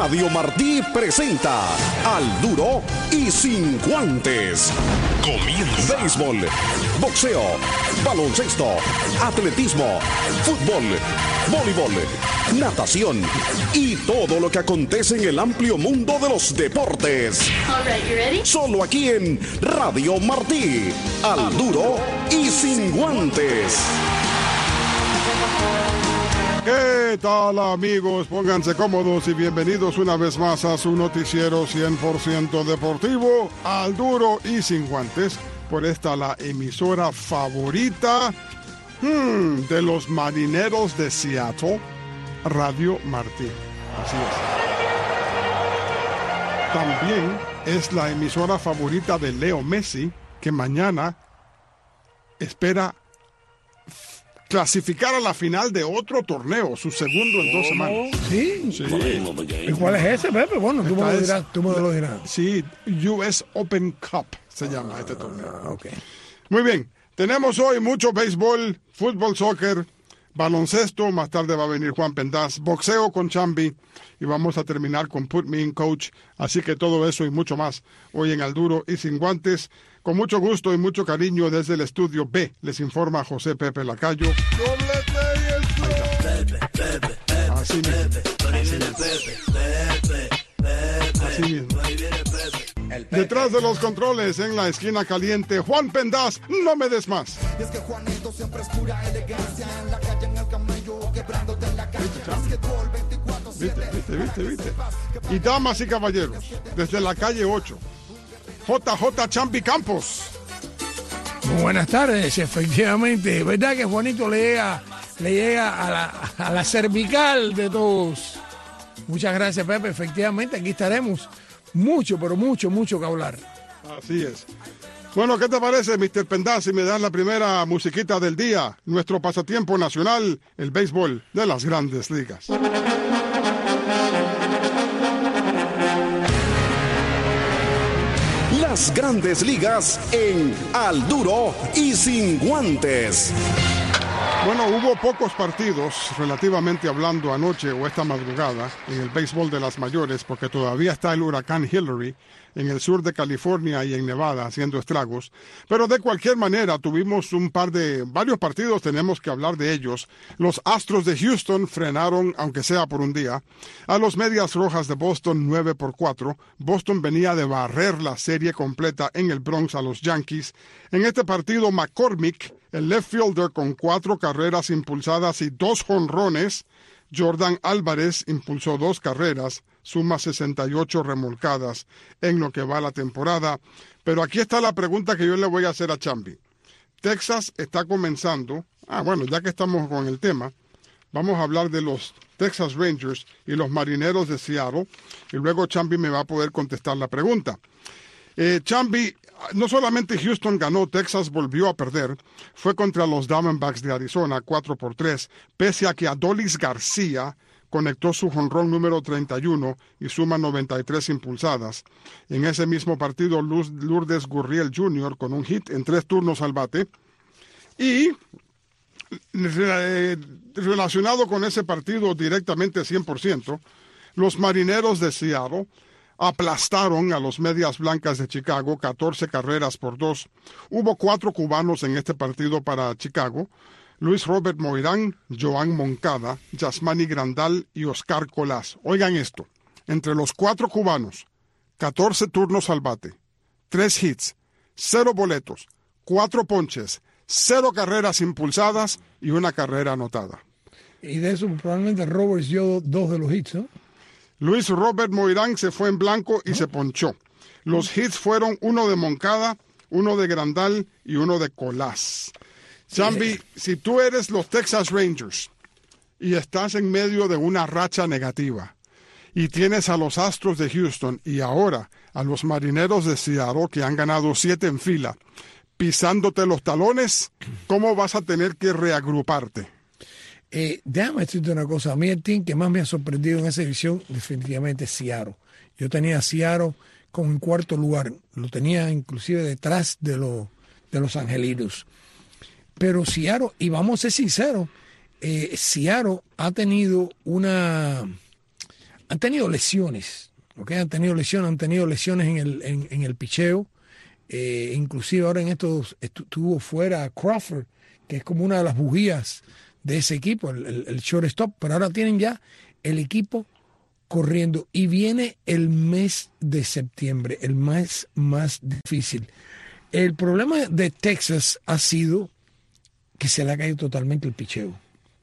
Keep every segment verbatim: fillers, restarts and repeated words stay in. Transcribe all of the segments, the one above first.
Radio Martí presenta Al Duro y Sin Guantes. Comienza. Béisbol, boxeo, baloncesto, atletismo, fútbol, voleibol, natación y todo lo que acontece en el amplio mundo de los deportes. All right, you ready? Solo aquí en Radio Martí. Al Duro y Sin Guantes. ¿Qué tal, amigos? Pónganse cómodos y bienvenidos una vez más a su noticiero cien por ciento deportivo, Al Duro y Sin Guantes, por esta la emisora favorita hmm, de los marineros de Seattle, Radio Martí. Así es. También es la emisora favorita de Leo Messi, que mañana espera clasificar a la final de otro torneo, su segundo en dos semanas. Sí, sí. ¿Y cuál es ese, Pepe? Bueno, tú me lo dirás, tú me lo dirás. Sí, U S Open Cup se llama este torneo. Ah, ok. Muy bien, tenemos hoy mucho béisbol, fútbol, soccer, baloncesto, más tarde va a venir Juan Pendaz, boxeo con Chambi, y vamos a terminar con Put Me in Coach. Así que todo eso y mucho más hoy en Al Duro y Sin Guantes. Con mucho gusto y mucho cariño desde el estudio B, les informa José Pepe Lacayo. Así mismo. Así mismo. Detrás de los controles, en la esquina caliente, Juan Pendaz, no me des más. Viste, viste, viste, viste. Y damas y caballeros, desde la calle ocho, J J Chambi Campos. Muy buenas tardes, efectivamente. ¿Verdad que Juanito le llega, le llega a, la, a la cervical de todos? Muchas gracias, Pepe. Efectivamente, aquí estaremos. Mucho, pero mucho, mucho que hablar. Así es. Bueno, ¿qué te parece, mister Pendaz, si me das la primera musiquita del día? Nuestro pasatiempo nacional, el béisbol de las Grandes Ligas. Las Grandes Ligas en Al Duro y Sin Guantes. Bueno, hubo pocos partidos, relativamente hablando, anoche o esta madrugada en el béisbol de las mayores, porque todavía está el huracán Hillary en el sur de California y en Nevada haciendo estragos. Pero de cualquier manera tuvimos un par de, varios partidos, tenemos que hablar de ellos. Los Astros de Houston frenaron, aunque sea por un día, a los Medias Rojas de Boston nueve por cuatro. Boston venía de barrer la serie completa en el Bronx a los Yankees. En este partido, McCormick, el left fielder, con cuatro carreras impulsadas y dos jonrones. Jordan Álvarez impulsó dos carreras, suma sesenta y ocho remolcadas en lo que va la temporada. Pero aquí está la pregunta que yo le voy a hacer a Chambi. Texas está comenzando. Ah, bueno, ya que estamos con el tema, vamos a hablar de los Texas Rangers y los Marineros de Seattle. Y luego Chambi me va a poder contestar la pregunta. Eh, Chambi, no solamente Houston ganó, Texas volvió a perder. Fue contra los Diamondbacks de Arizona, cuatro por tres, pese a que Adolis García conectó su jonrón número treinta y uno y suma noventa y tres impulsadas. En ese mismo partido, Lourdes Gurriel junior con un hit en tres turnos al bate. Y eh, relacionado con ese partido directamente cien por ciento, los Marineros de Seattle aplastaron a los Medias Blancas de Chicago, catorce carreras por dos. Hubo cuatro cubanos en este partido para Chicago: Luis Robert Moirán, Joan Moncada, Yasmani Grandal y Oscar Colás. Oigan esto, entre los cuatro cubanos, catorce turnos al bate, tres hits, cero boletos, cuatro ponches, cero carreras impulsadas y una carrera anotada. Y de eso probablemente Roberts dio dos de los hits, ¿no? Luis Robert Moirán se fue en blanco y ¿no? se ponchó. Los hits fueron uno de Moncada, uno de Grandal y uno de Colás. Chambi, si tú eres los Texas Rangers y estás en medio de una racha negativa y tienes a los Astros de Houston y ahora a los Marineros de Seattle, que han ganado siete en fila, pisándote los talones, ¿cómo vas a tener que reagruparte? Eh, déjame decirte una cosa. A mí el team que más me ha sorprendido en esa división definitivamente es Seattle. Yo tenía a Seattle como en cuarto lugar. Lo tenía inclusive detrás de, lo, de los Angelinos. Pero Seattle, y vamos a ser sinceros, eh, Seattle ha tenido una han tenido lesiones, ¿okay? Han tenido lesiones, han tenido lesiones en el, en, en el picheo. Eh, inclusive ahora en estos estuvo fuera Crawford, que es como una de las bujías de ese equipo, el, el, el shortstop, pero ahora tienen ya el equipo corriendo y viene el mes de septiembre, el mes más difícil. El problema de Texas ha sido que se le ha caído totalmente el picheo.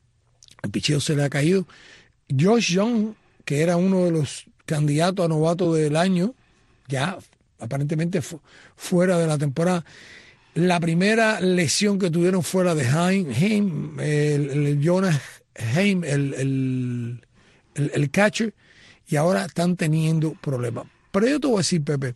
El picheo se le ha caído. Josh Young, que era uno de los candidatos a novato del año, ya aparentemente fu- fuera de la temporada. La primera lesión que tuvieron fuera de Haim, Haim el, el Jonas Haim, el, el, el, el catcher, y ahora están teniendo problemas. Pero yo te voy a decir, Pepe,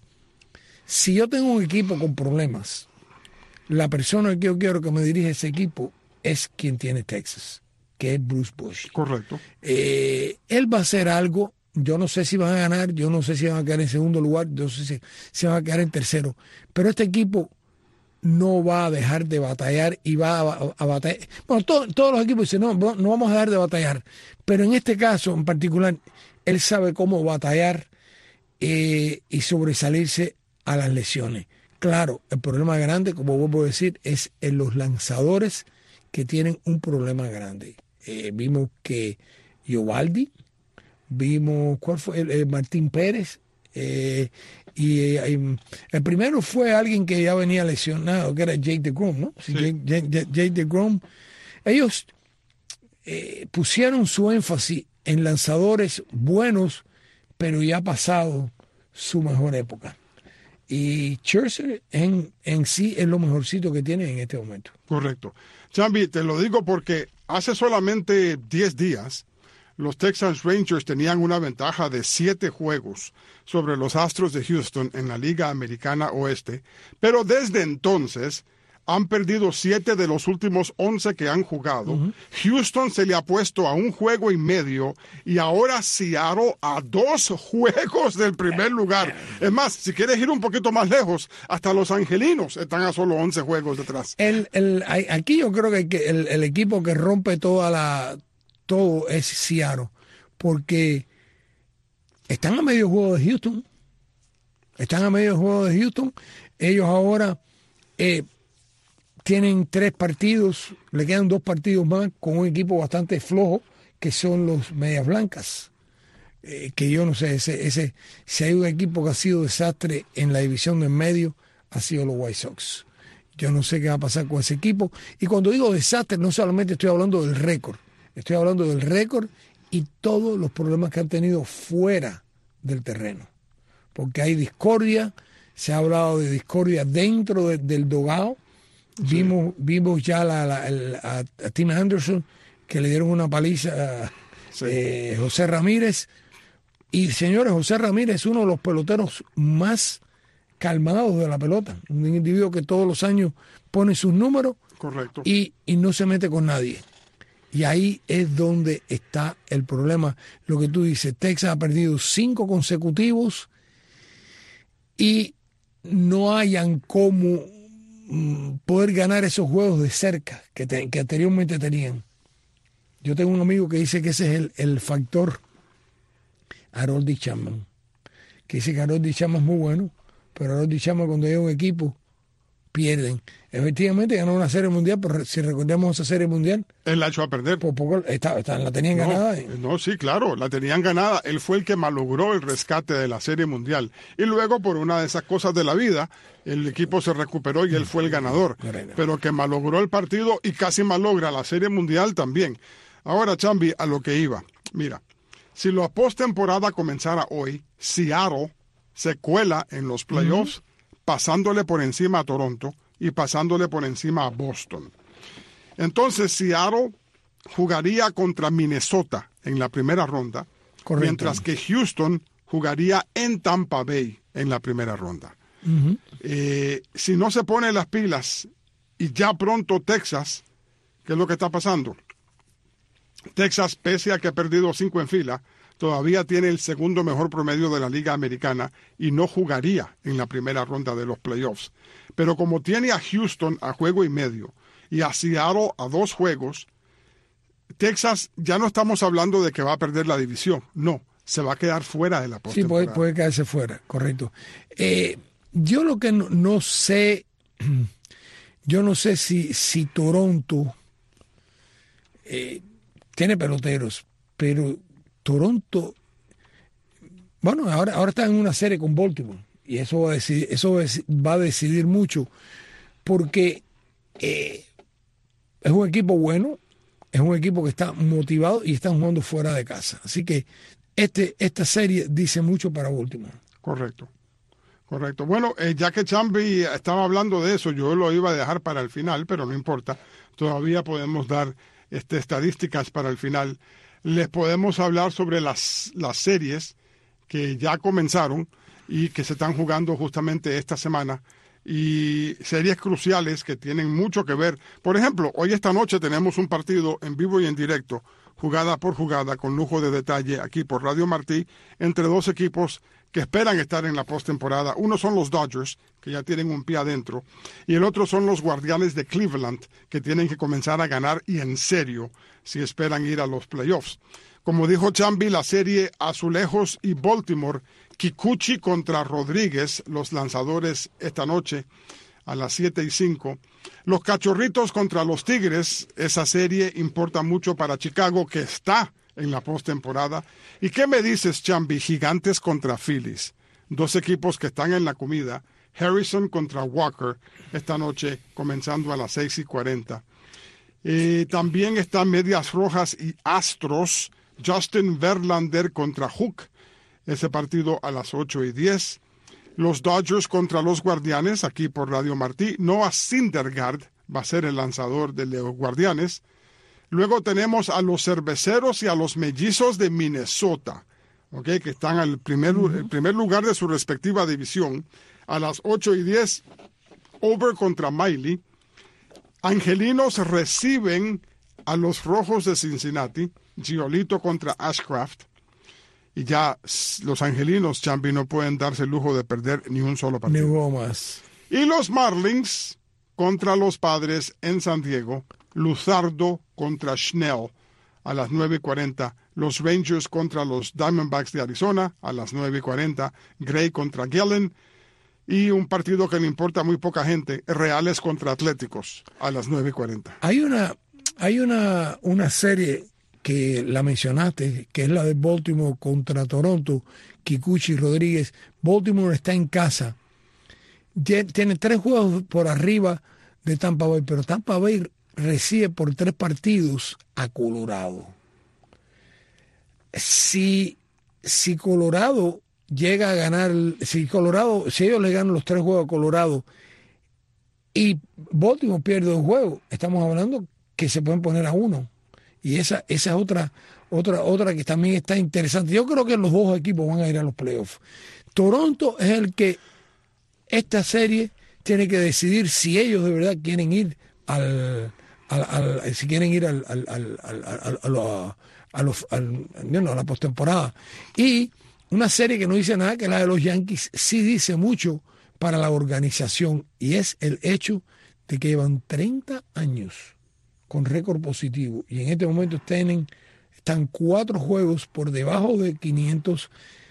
si yo tengo un equipo con problemas, la persona que yo quiero que me dirija ese equipo es quien tiene Texas, que es Bruce Bochy. Correcto. Eh, él va a hacer algo. Yo no sé si van a ganar, yo no sé si van a quedar en segundo lugar, yo no sé si, si van a quedar en tercero. Pero este equipo no va a dejar de batallar y va a, a, a batallar. Bueno, to, todos los equipos dicen, no, no vamos a dejar de batallar. Pero en este caso en particular, él sabe cómo batallar eh, y sobresalirse a las lesiones. Claro, el problema grande, como vuelvo a decir, es en los lanzadores que tienen un problema grande. Eh, vimos que Eovaldi, vimos, ¿cuál fue? El, el Martín Pérez, eh, y eh, el primero fue alguien que ya venía lesionado, que era Jake DeGrom, ¿no? Sí. Jake, Jake, Jake DeGrom. Ellos eh, pusieron su énfasis en lanzadores buenos, pero ya ha pasado su mejor época. Y Scherzer en, en sí es lo mejorcito que tiene en este momento. Correcto. Chambi, te lo digo porque hace solamente diez días los Texas Rangers tenían una ventaja de siete juegos sobre los Astros de Houston en la Liga Americana Oeste, pero desde entonces han perdido siete de los últimos once que han jugado. Uh-huh. Houston se le ha puesto a un juego y medio y ahora Seattle a dos juegos del primer lugar. Es más, si quieres ir un poquito más lejos, hasta los angelinos están a solo once juegos detrás. El, el, aquí yo creo que el, el equipo que rompe toda la... todo es Seattle, porque están a medio juego de Houston, están a medio juego de Houston, ellos ahora eh, tienen tres partidos, le quedan dos partidos más con un equipo bastante flojo, que son los Medias Blancas, eh, que yo no sé, ese, ese, si hay un equipo que ha sido desastre en la división de en medio, ha sido los White Sox. Yo no sé qué va a pasar con ese equipo, y cuando digo desastre, no solamente estoy hablando del récord, estoy hablando del récord y todos los problemas que han tenido fuera del terreno. Porque hay discordia, se ha hablado de discordia dentro de, del dogado. Sí. Vimos, vimos ya la, la, el, a, a Tim Anderson, que le dieron una paliza a sí. eh, José Ramírez. Y señores, José Ramírez es uno de los peloteros más calmados de la pelota. Un individuo que todos los años pone sus números. Correcto. Y, y no se mete con nadie. Y ahí es donde está el problema. Lo que tú dices, Texas ha perdido cinco consecutivos y no hayan cómo mm, poder ganar esos juegos de cerca que, te, que anteriormente tenían. Yo tengo un amigo que dice que ese es el, el factor Aroldis Chapman, que dice que Aroldis Chapman es muy bueno, pero Aroldis Chapman cuando llega un equipo pierden. Efectivamente ganó una serie mundial, pero si recordamos esa serie mundial, él la echó a perder. Por poco está, está, la tenían no, ganada. No, sí, claro, la tenían ganada. Él fue el que malogró el rescate de la serie mundial. Y luego, por una de esas cosas de la vida, el equipo se recuperó y él fue el ganador. Correcto. Pero que malogró el partido y casi malogra la serie mundial también. Ahora, Chambi, a lo que iba. Mira, si la postemporada comenzara hoy, Seattle se cuela en los playoffs, uh-huh. pasándole por encima a Toronto y pasándole por encima a Boston. Entonces Seattle jugaría contra Minnesota en la primera ronda, correcto, mientras que Houston jugaría en Tampa Bay en la primera ronda. Uh-huh. Eh, si no se pone las pilas y ya pronto Texas, ¿qué es lo que está pasando? Texas, pese a que ha perdido cinco en fila, todavía tiene el segundo mejor promedio de la Liga Americana y no jugaría en la primera ronda de los playoffs. Pero como tiene a Houston a juego y medio y a Seattle a dos juegos, Texas ya no estamos hablando de que va a perder la división. No, se va a quedar fuera de la postemporada. Sí, puede, puede quedarse fuera, correcto. Eh, yo lo que no, no sé, yo no sé si, si Toronto eh, tiene peloteros, pero Toronto, bueno, ahora, ahora está en una serie con Baltimore y eso va a decidir, eso va a decidir mucho porque eh, es un equipo bueno, es un equipo que está motivado y están jugando fuera de casa. Así que este, esta serie dice mucho para Baltimore. Correcto, correcto. Bueno, eh, ya que Chambi estaba hablando de eso, yo lo iba a dejar para el final, pero no importa. Todavía podemos dar este, estadísticas para el final. Les podemos hablar sobre las, las series que ya comenzaron y que se están jugando justamente esta semana. Y series cruciales que tienen mucho que ver. Por ejemplo, hoy esta noche tenemos un partido en vivo y en directo, jugada por jugada, con lujo de detalle, aquí por Radio Martí, entre dos equipos que esperan estar en la postemporada. Uno son los Dodgers, que ya tienen un pie adentro, y el otro son los Guardianes de Cleveland, que tienen que comenzar a ganar y en serio, si esperan ir a los playoffs. Como dijo Chambi, la serie Azulejos y Baltimore, Kikuchi contra Rodríguez, los lanzadores esta noche a las siete y cinco. Los Cachorritos contra los Tigres, esa serie importa mucho para Chicago, que está en la postemporada. ¿Y qué me dices, Chambi? Gigantes contra Phillies, dos equipos que están en la comida. Harrison contra Walker, esta noche comenzando a las seis y cuarenta. Eh, también están Medias Rojas y Astros, Justin Verlander contra Hook, ese partido a las ocho y diez. Los Dodgers contra los Guardianes, aquí por Radio Martí. Noah Syndergaard va a ser el lanzador de los Guardianes. Luego tenemos a los Cerveceros y a los Mellizos de Minnesota, ¿okay? Que están al primer, uh-huh. el primer lugar de su respectiva división. A las ocho y diez, Over contra Miley. Angelinos reciben a los Rojos de Cincinnati. Giolito contra Ashcraft. Y ya los angelinos, Champi, no pueden darse el lujo de perder ni un solo partido. Ni hubo más. Y los Marlins contra los Padres en San Diego. Luzardo contra Schnell a las nueve y cuarenta. Los Rangers contra los Diamondbacks de Arizona a las nueve y cuarenta. Gray contra Gallen. Y un partido que le importa a muy poca gente, Reales contra Atléticos a las nueve y cuarenta. Hay una, hay una, una serie que la mencionaste, que es la de Baltimore contra Toronto, Kikuchi Rodríguez. Baltimore está en casa. Tiene tres juegos por arriba de Tampa Bay, pero Tampa Bay recibe por tres partidos a Colorado. Si, si Colorado llega a ganar, si Colorado, si ellos le ganan los tres juegos a Colorado y Baltimore pierde un juego, estamos hablando que se pueden poner a uno. Y esa, esa es otra, otra, otra que también está interesante. Yo creo que los dos equipos van a ir a los playoffs. Toronto es el que esta serie tiene que decidir si ellos de verdad quieren ir al, al, al si quieren ir al, al, al, al, al, a, lo, a, los, al, no, a la postemporada. Y una serie que no dice nada, que la de los Yankees sí dice mucho para la organización, y es el hecho de que llevan treinta años con récord positivo y en este momento tienen, están cuatro juegos por debajo de quinientos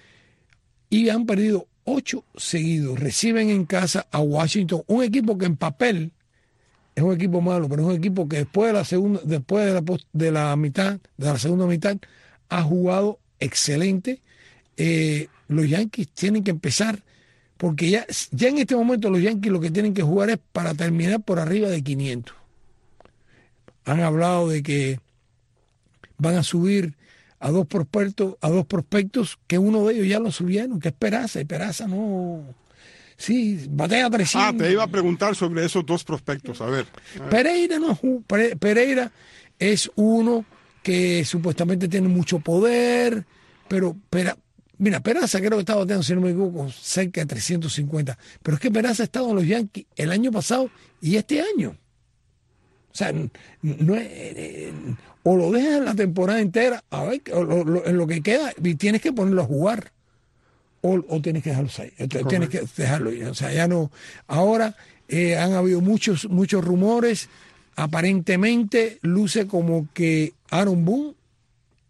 y han perdido ocho seguidos. Reciben en casa a Washington, un equipo que en papel es un equipo malo, pero es un equipo que después de la segunda, después de la, de la mitad, de la segunda mitad, ha jugado excelente. Eh, los Yankees tienen que empezar, porque ya, ya en este momento los Yankees lo que tienen que jugar es para terminar por arriba de quinientos. Han hablado de que van a subir a dos prospectos, a dos prospectos que uno de ellos ya lo subieron, que es Peraza, y Peraza no... Sí, batea trescientos. Ah, te iba a preguntar sobre esos dos prospectos, a ver. A ver. Pereira no, Pereira es uno que supuestamente tiene mucho poder, pero Pera, mira, Peraza creo que está bateando, si no me equivoco, cerca de trescientos cincuenta, pero es que Peraza ha estado en los Yankees el año pasado y este año. O sea, no es, eh, o lo dejas en la temporada entera, a ver, o lo, lo, en lo que queda, y tienes que ponerlo a jugar, o, o tienes que dejarlo ahí, Correcto. tienes que dejarlo ahí. O sea, ya no. Ahora eh, han habido muchos, muchos rumores, aparentemente luce como que Aaron Boone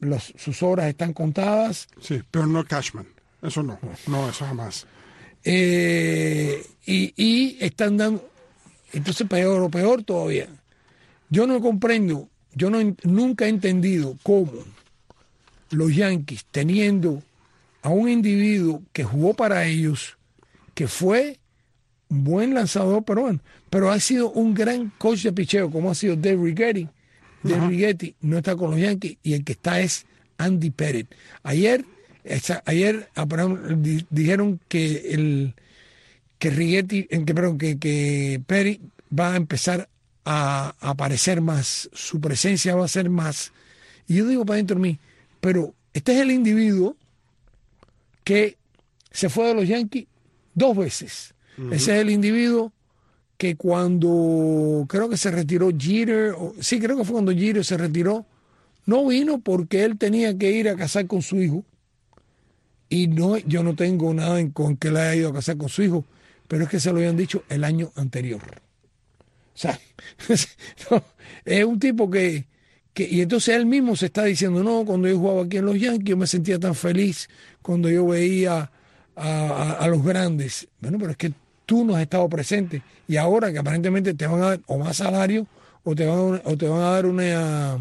los, sus horas están contadas. Sí, pero no Cashman. Eso no, no, eso jamás. Eh, y, y están dando, entonces peor o peor todavía. Yo no comprendo, yo no, nunca he entendido cómo los Yankees, teniendo a un individuo que jugó para ellos, que fue un buen lanzador, pero bueno, pero ha sido un gran coach de picheo, como ha sido Dave Righetti. Dave Righetti no está con los Yankees y el que está es Andy Pettitte. Ayer, esa, ayer di, dijeron que el que Righetti, que, perdón, que, que Pettitte va a empezar a, a aparecer más, su presencia va a ser más. Y yo digo para dentro de mí, pero este es el individuo que se fue de los Yankees dos veces. Uh-huh. Ese es el individuo que cuando creo que se retiró Jeter, o, sí, creo que fue cuando Jeter se retiró, no vino porque él tenía que ir a casar con su hijo. Y no, yo no tengo nada en con que él haya ido a casar con su hijo, pero es que se lo habían dicho el año anterior. O sea, no, es un tipo que, que... Y entonces él mismo se está diciendo, no, cuando yo jugaba aquí en los Yankees yo me sentía tan feliz cuando yo veía a, a, a los grandes. Bueno, pero es que tú no has estado presente y ahora que aparentemente te van a dar o más salario o te van a, o te van a dar una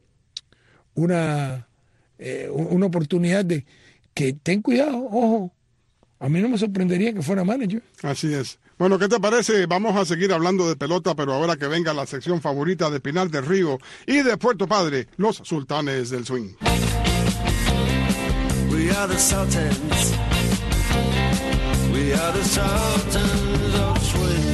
una eh, una oportunidad de que ten cuidado, ojo, a mí no me sorprendería que fuera manager. Así es. Bueno, ¿qué te parece? Vamos a seguir hablando de pelota, pero ahora que venga la sección favorita de Pinar del Río y de Puerto Padre, los Sultanes del Swing. We are the Sultans. We are the Sultans of Swing.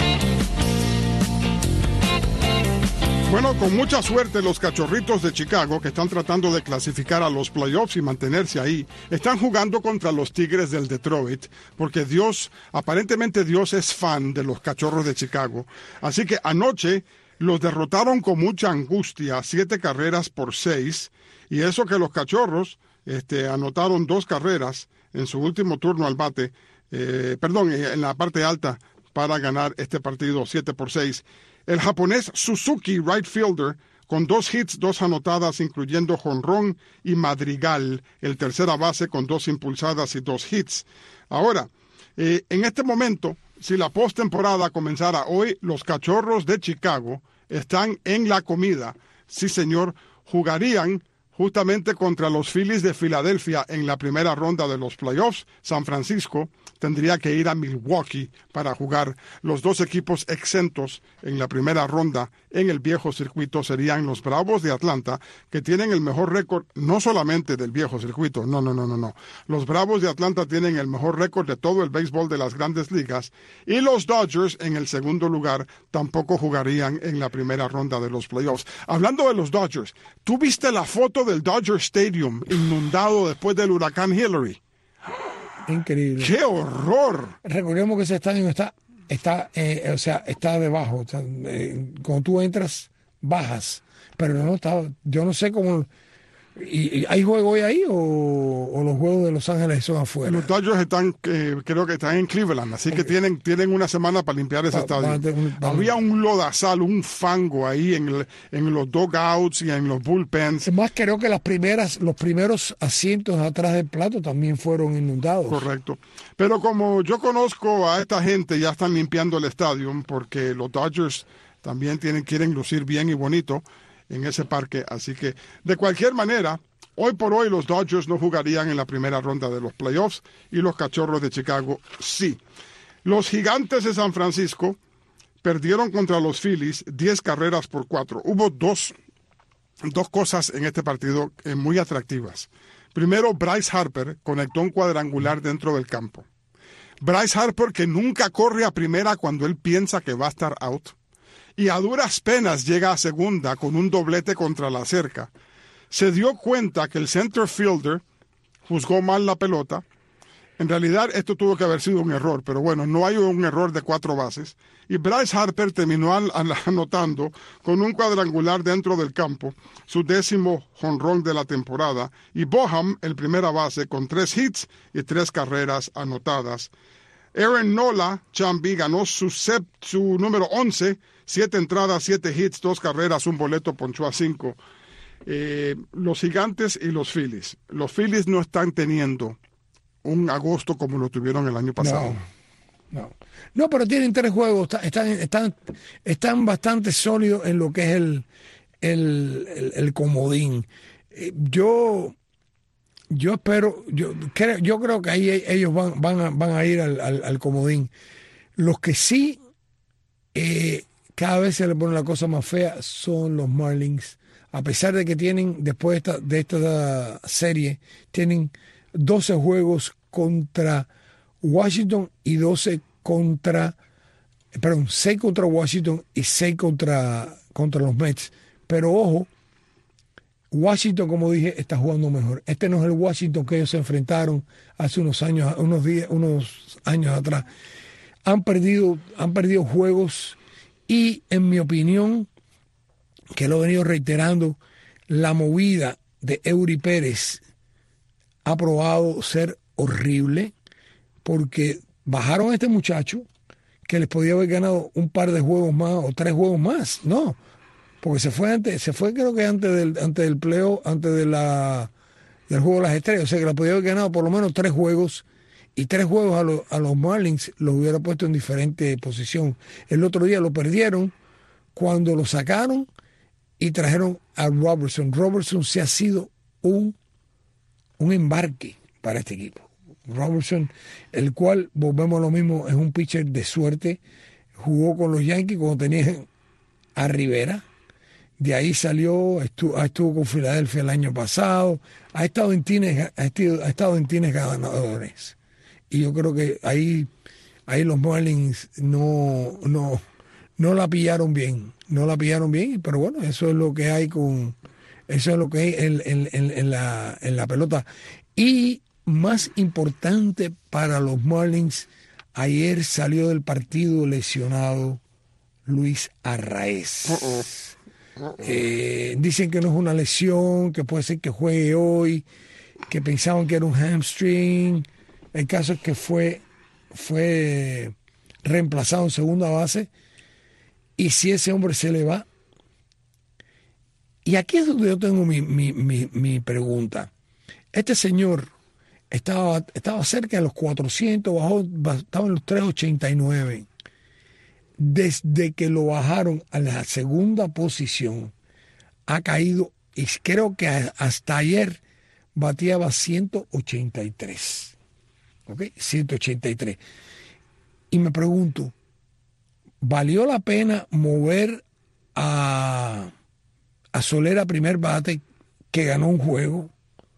Bueno, con mucha suerte los Cachorritos de Chicago, que están tratando de clasificar a los playoffs y mantenerse ahí, están jugando contra los Tigres del Detroit, porque Dios, aparentemente Dios es fan de los Cachorros de Chicago. Así que anoche los derrotaron con mucha angustia, siete carreras por seis, y eso que los Cachorros este, anotaron dos carreras en su último turno al bate, eh, perdón, en la parte alta para ganar este partido siete por seis. El japonés Suzuki, right fielder, con dos hits, dos anotadas, incluyendo jonrón y madrigal, el tercera base con dos impulsadas y dos hits. Ahora, eh, en este momento, si la postemporada comenzara hoy, los Cachorros de Chicago están en la comida. Sí, señor, jugarían justamente contra los Phillies de Filadelfia en la primera ronda de los playoffs. San Francisco tendría que ir a Milwaukee para jugar. Los dos equipos exentos en la primera ronda en el viejo circuito serían los Bravos de Atlanta, que tienen el mejor récord, no solamente del viejo circuito, no, no, no, no, no. Los Bravos de Atlanta tienen el mejor récord de todo el béisbol de las grandes ligas, y los Dodgers en el segundo lugar tampoco jugarían en la primera ronda de los playoffs. Hablando de los Dodgers, ¿tú viste la foto del Dodger Stadium inundado después del huracán Hillary? Increíble. ¡Qué horror! Recordemos que ese estadio está, está eh, o sea, está debajo. O sea, eh, cuando tú entras, bajas. Pero no está, yo no sé cómo. ¿Y, y hay juego hoy ahí o, o los juegos de Los Ángeles son afuera? Los Dodgers están, eh, creo que están en Cleveland, así okay. que tienen, tienen una semana para limpiar ese pa, estadio. Pa, pa, Había un lodazal, un fango ahí en, el, en los dugouts y en los bullpens. Además, creo que las primeras, los primeros asientos atrás del plato también fueron inundados. Correcto. Pero como yo conozco a esta gente, ya están limpiando el estadio porque los Dodgers también tienen, quieren lucir bien y bonito en ese parque, así que de cualquier manera, hoy por hoy los Dodgers no jugarían en la primera ronda de los playoffs y los Cachorros de Chicago sí. Los Gigantes de San Francisco perdieron contra los Phillies diez carreras por cuatro. Hubo dos, dos cosas en este partido eh, muy atractivas. Primero, Bryce Harper conectó un cuadrangular dentro del campo. Bryce Harper, que nunca corre a primera cuando él piensa que va a estar out, y a duras penas llega a segunda con un doblete contra la cerca. Se dio cuenta que el center fielder juzgó mal la pelota. En realidad esto tuvo que haber sido un error, pero bueno, no hay un error de cuatro bases. Y Bryce Harper terminó an- anotando con un cuadrangular dentro del campo, su décimo jonrón de la temporada. Y Boham, el primera base, con tres hits y tres carreras anotadas. Aaron Nola, Chambi, ganó su, sep- su número once, siete entradas, siete hits, dos carreras, un boleto, ponchó a cinco. Eh, los Gigantes y los Phillies. Los Phillies no están teniendo un agosto como lo tuvieron el año pasado. No, no. No, pero tienen tres juegos, están, están, están bastante sólidos en lo que es el, el, el, el comodín. Yo, yo espero, yo creo, yo creo que ahí ellos van, van, a, van a ir al, al, al comodín. Los que sí, eh, cada vez se le pone la cosa más fea son los Marlins. A pesar de que tienen, después de esta, de esta serie, tienen doce juegos contra Washington y doce contra, perdón, seis contra Washington y seis contra, contra los Mets. Pero ojo, Washington, como dije, está jugando mejor. Este no es el Washington que ellos se enfrentaron hace unos años, unos días, unos años atrás. Han perdido, han perdido juegos y, en mi opinión, que lo he venido reiterando, la movida de Eury Pérez ha probado ser horrible porque bajaron a este muchacho que les podía haber ganado un par de juegos más o tres juegos más, no, porque se fue antes, se fue creo que antes del, antes del playoff, antes de la, del juego de las estrellas, o sea que le podía haber ganado por lo menos tres juegos y tres juegos a, lo, a los Marlins los hubiera puesto en diferente posición. El otro día lo perdieron cuando lo sacaron y trajeron a Robertson. Robertson se ha sido un, un embarque para este equipo. Robertson, el cual, volvemos a lo mismo, es un pitcher de suerte. Jugó con los Yankees cuando tenían a Rivera. De ahí salió, estuvo, estuvo con Filadelfia el año pasado. Ha estado en tines, ha estado, ha estado en tines ganadores. Y yo creo que ahí, ahí los Marlins no, no, no la pillaron bien. No la pillaron bien, pero bueno, eso es lo que hay con, eso es lo que hay en, en, en, en la, en la pelota. Y más importante para los Marlins, ayer salió del partido lesionado Luis Arraez. Uh-uh. Uh-uh. Eh, dicen que no es una lesión, que puede ser que juegue hoy, que pensaban que era un hamstring. El caso es que fue, fue reemplazado en segunda base. Y si ese hombre se le va, y aquí es donde yo tengo mi, mi, mi, mi pregunta. Este señor estaba, estaba cerca de los cuatrocientos, bajó, estaba en los tres ochenta y nueve. Desde que lo bajaron a la segunda posición, ha caído, y creo que hasta ayer bateaba ciento ochenta y tres. ¿Ok? ciento ochenta y tres. Y me pregunto, ¿valió la pena mover a, a Soler a primer bate, que ganó un juego,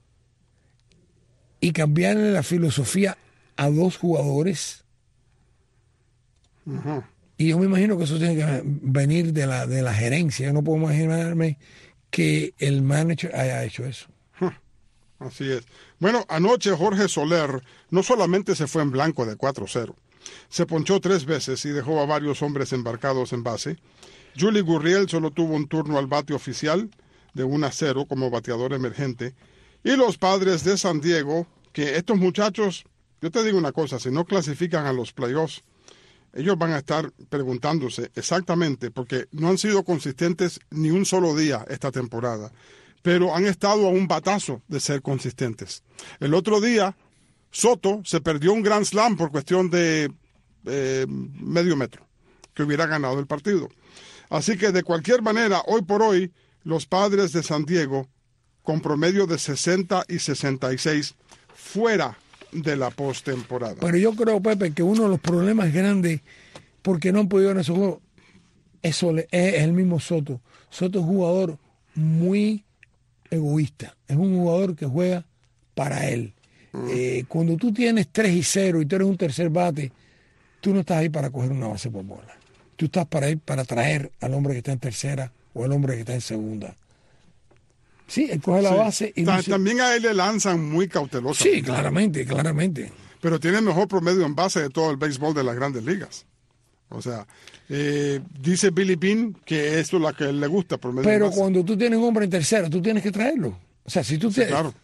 y cambiarle la filosofía a dos jugadores? Uh-huh. Y yo me imagino que eso tiene que venir de la, de la gerencia. Yo no puedo imaginarme que el manager haya hecho eso. Huh. Así es. Bueno, anoche Jorge Soler no solamente se fue en blanco de cuatro cero. Se ponchó tres veces y dejó a varios hombres embarcados en base. Yuli Gurriel solo tuvo un turno al bate oficial de uno a cero como bateador emergente. Y los Padres de San Diego, que estos muchachos, yo te digo una cosa, si no clasifican a los playoffs, ellos van a estar preguntándose exactamente, porque no han sido consistentes ni un solo día esta temporada, pero han estado a un batazo de ser consistentes. El otro día, Soto se perdió un Grand Slam por cuestión de eh, medio metro, que hubiera ganado el partido. Así que de cualquier manera, hoy por hoy, los Padres de San Diego, con promedio de sesenta y sesenta y seis, fuera de la postemporada. Pero yo creo, Pepe, que uno de los problemas grandes, porque no han podido en ese juego, eso es el mismo Soto. Soto es un jugador muy egoísta, es un jugador que juega para él. Eh, cuando tú tienes tres y cero y tú eres un tercer bate, tú no estás ahí para coger una base por bola. Tú estás para ir para traer al hombre que está en tercera o al hombre que está en segunda. Sí, él coge la sí. base y Ta- no se... También a él le lanzan muy cautelosamente. Sí, claramente, claramente. Pero tiene el mejor promedio en base de todo el béisbol de las grandes ligas. O sea, eh, dice Billy Bean que eso es lo que a él le gusta. Promedio Pero en base. cuando tú tienes un hombre en tercera, tú tienes que traerlo. O sea, si tú Sí, te... claro.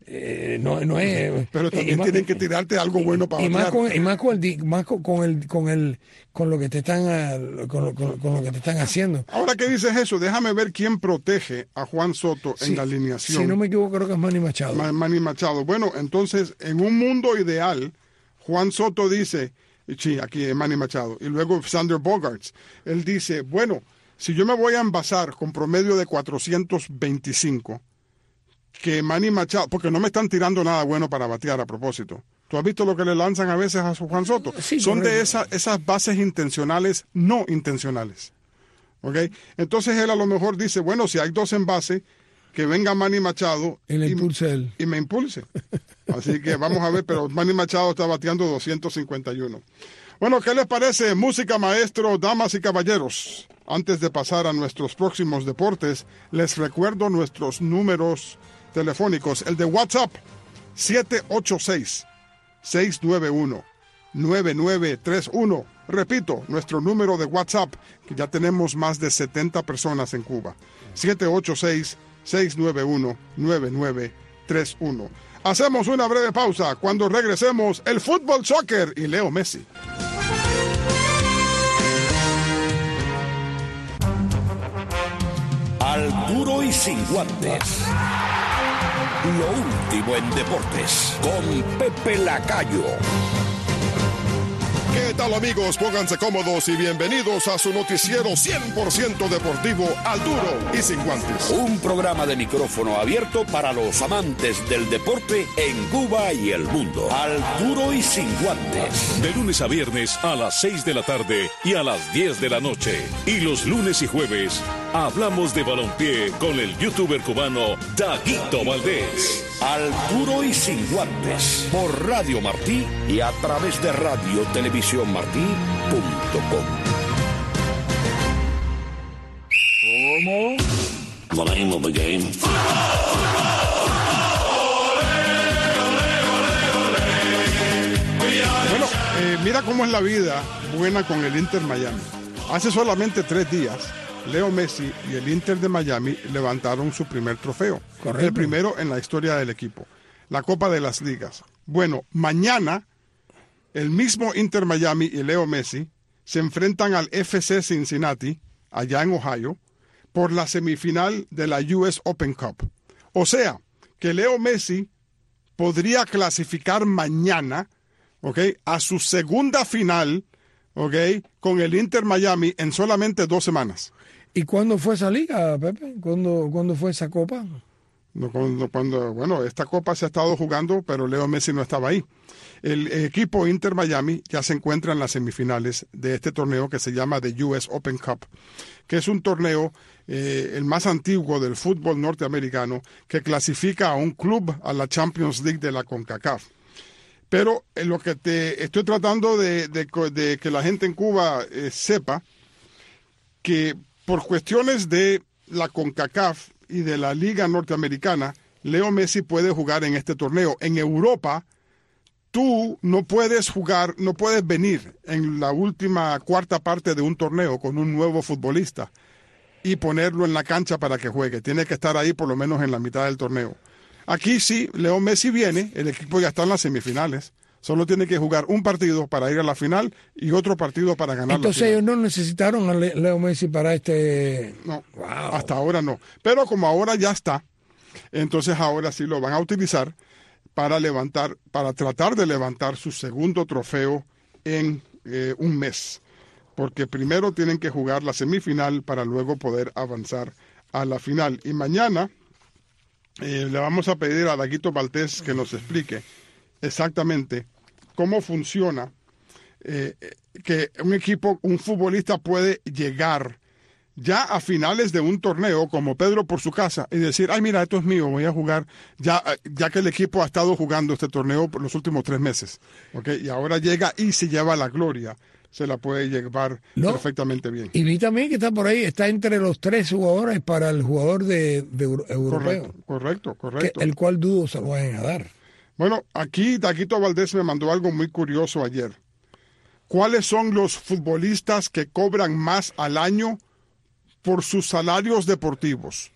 eh, no, no es. Pero también más, tienen que tirarte algo bueno para y batear. más con, y más con el más con, con el con el con lo que te están con lo, con, con lo que te están haciendo. Ahora que dices eso, déjame ver quién protege a Juan Soto Sí, en la alineación. Si no me equivoco, creo que es Manny Machado. Ma- Manny Machado. Bueno, entonces, en un mundo ideal, Juan Soto dice, sí, aquí es Manny Machado, y luego Sander Bogaerts, él dice, bueno, si yo me voy a envasar con promedio de cuatrocientos veinticinco, que Manny Machado, porque no me están tirando nada bueno para batear a propósito. ¿Tú has visto lo que le lanzan a veces a su Juan Soto? Sí, Son correcto. de esa, esas bases intencionales, no intencionales. ¿Ok? Entonces él a lo mejor dice, bueno, si hay dos en base, que venga Manny Machado Y le y, impulse él. y me impulse. Así que vamos a ver, pero Manny Machado está bateando doscientos cincuenta y uno. Bueno, ¿qué les parece? Música, maestro, damas y caballeros. Antes de pasar a nuestros próximos deportes, les recuerdo nuestros números telefónicos. El de WhatsApp, siete ocho seis, seis nueve uno, nueve nueve tres uno. Repito, nuestro número de WhatsApp, que ya tenemos más de setenta personas en Cuba. siete ocho seis, seis nueve uno, nueve nueve tres uno. Hacemos una breve pausa. Cuando regresemos, el fútbol, soccer y Leo Messi. Al duro y sin guantes. Lo último en deportes con Pepe Lacayo. ¿Qué tal, amigos? Pónganse cómodos y bienvenidos a su noticiero cien por ciento deportivo Al duro y sin guantes. Un programa de micrófono abierto para los amantes del deporte en Cuba y el mundo. Al duro y sin guantes. De lunes a viernes a las seis de la tarde y a las diez de la noche. Y los lunes y jueves hablamos de balompié con el youtuber cubano Daguito Valdés. Al duro y sin guantes. Por Radio Martí y a través de radio televisión martí punto com. ¿Cómo? The name of the game. Bueno, eh, mira cómo es la vida buena con el Inter Miami. Hace solamente tres días, Leo Messi y el Inter de Miami levantaron su primer trofeo. Correcto. El primero en la historia del equipo. La Copa de las Ligas. Bueno, mañana, el mismo Inter Miami y Leo Messi se enfrentan al F C Cincinnati, allá en Ohio, por la semifinal de la U S Open Cup. O sea, que Leo Messi podría clasificar mañana, ¿ok?, a su segunda final, ¿ok?, con el Inter Miami en solamente dos semanas. ¿Y cuándo fue esa liga, Pepe? ¿Cuándo, ¿cuándo fue esa copa? No, Cuando, cuando, bueno, esta copa se ha estado jugando, pero Leo Messi no estaba ahí. El equipo Inter Miami ya se encuentra en las semifinales de este torneo que se llama The U S Open Cup, que es un torneo, eh, el más antiguo del fútbol norteamericano, que clasifica a un club a la Champions League de la CONCACAF. Pero eh, lo que te estoy tratando de, de, de que la gente en Cuba eh, sepa, que por cuestiones de la CONCACAF y de la Liga Norteamericana, Leo Messi puede jugar en este torneo. En Europa, tú no puedes jugar, no puedes venir en la última cuarta parte de un torneo con un nuevo futbolista y ponerlo en la cancha para que juegue. Tiene que estar ahí por lo menos en la mitad del torneo. Aquí sí, Leo Messi viene, el equipo ya está en las semifinales. Solo tiene que jugar un partido para ir a la final y otro partido para ganar Entonces la final. ellos no necesitaron a Le- Leo Messi para este... No, Wow. hasta ahora no. Pero como ahora ya está, entonces ahora sí lo van a utilizar para levantar, para tratar de levantar su segundo trofeo en eh, un mes. Porque primero tienen que jugar la semifinal para luego poder avanzar a la final. Y mañana eh, le vamos a pedir a Daguito Valdés que nos explique exactamente cómo funciona eh, que un equipo, un futbolista puede llegar ya a finales de un torneo como Pedro por su casa y decir, ay, mira, esto es mío, voy a jugar, ya, ya que el equipo ha estado jugando este torneo por los últimos tres meses, ¿okay? Y ahora llega y se lleva la gloria, se la puede llevar No. perfectamente bien. Y vi también que está por ahí, está entre los tres jugadores para el jugador de, de euro- europeo, Correcto, correcto, que, correcto. el cual dudo se lo vayan a dar. Bueno, aquí Daguito Valdés me mandó algo muy curioso ayer. ¿Cuáles son los futbolistas que cobran más al año por sus salarios deportivos?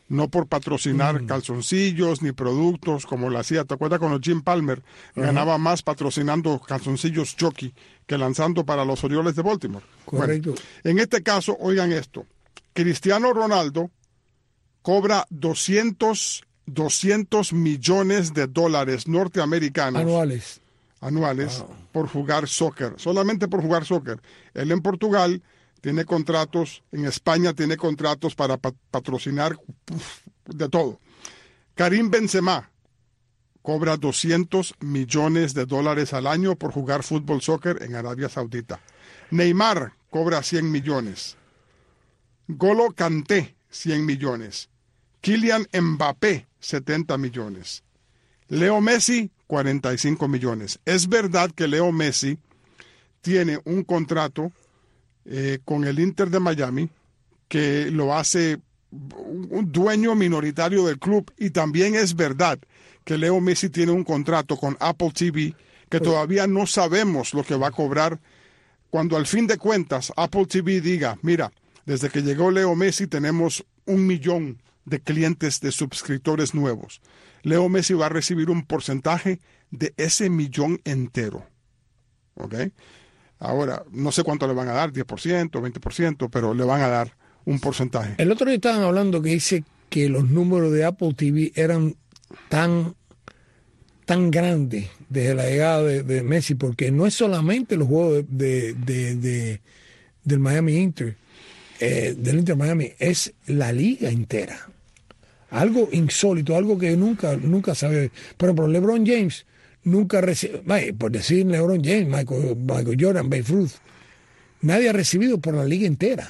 no por patrocinar Mm. calzoncillos ni productos como lo hacía. ¿Te acuerdas cuando Jim Palmer Ajá. ganaba más patrocinando calzoncillos Chucky que lanzando para los Orioles de Baltimore? Correcto. Bueno, en este caso, oigan esto. Cristiano Ronaldo cobra doscientos, doscientos millones de dólares norteamericanos Anuales. anuales Wow. por jugar soccer, solamente por jugar soccer. Él en Portugal tiene contratos, en España tiene contratos para pa- patrocinar uf, de todo. Karim Benzema cobra doscientos millones de dólares al año por jugar fútbol soccer en Arabia Saudita. Neymar cobra cien millones. Golo Kanté, cien millones. Kylian Mbappé, setenta millones. Leo Messi, cuarenta y cinco millones. Es verdad que Leo Messi tiene un contrato eh, con el Inter de Miami que lo hace un, un dueño minoritario del club, y también es verdad que Leo Messi tiene un contrato con Apple T V que todavía no sabemos lo que va a cobrar cuando al fin de cuentas Apple T V diga, mira, desde que llegó Leo Messi tenemos un millón de clientes, de suscriptores nuevos. Leo Messi va a recibir un porcentaje de ese millón entero. ¿Ok? Ahora, no sé cuánto le van a dar, diez por ciento, veinte por ciento, pero le van a dar un porcentaje. El otro día estaban hablando que dice que los números de Apple T V eran tan, tan grandes desde la llegada de, de Messi, porque no es solamente los juegos de, de, de, de- del Miami Inter, eh, del Inter Miami, es la liga entera. Algo insólito, algo que nunca, nunca sabe. Por ejemplo, LeBron James nunca recibió, por decir LeBron James, Michael, Michael Jordan, Babe Ruth, nadie ha recibido por la liga entera.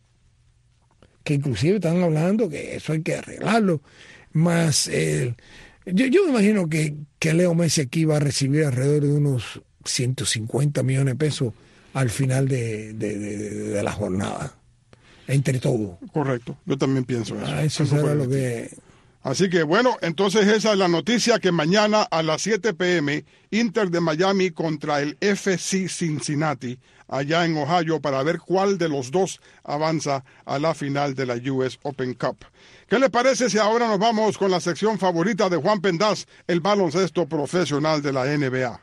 Que inclusive están hablando que eso hay que arreglarlo. Más, eh, yo, yo me imagino que, que Leo Messi aquí va a recibir alrededor de unos ciento cincuenta millones de pesos al final de, de, de, de la jornada. Entre todo. Correcto, yo también pienso eso. Ah, eso Eso será fue lo el- que... Así que bueno, entonces esa es la noticia, que mañana a las siete p m Inter de Miami contra el F C Cincinnati allá en Ohio, para ver cuál de los dos avanza a la final de la U S Open Cup. ¿Qué le parece si ahora nos vamos con la sección favorita de Juan Pendaz, el baloncesto profesional de la N B A?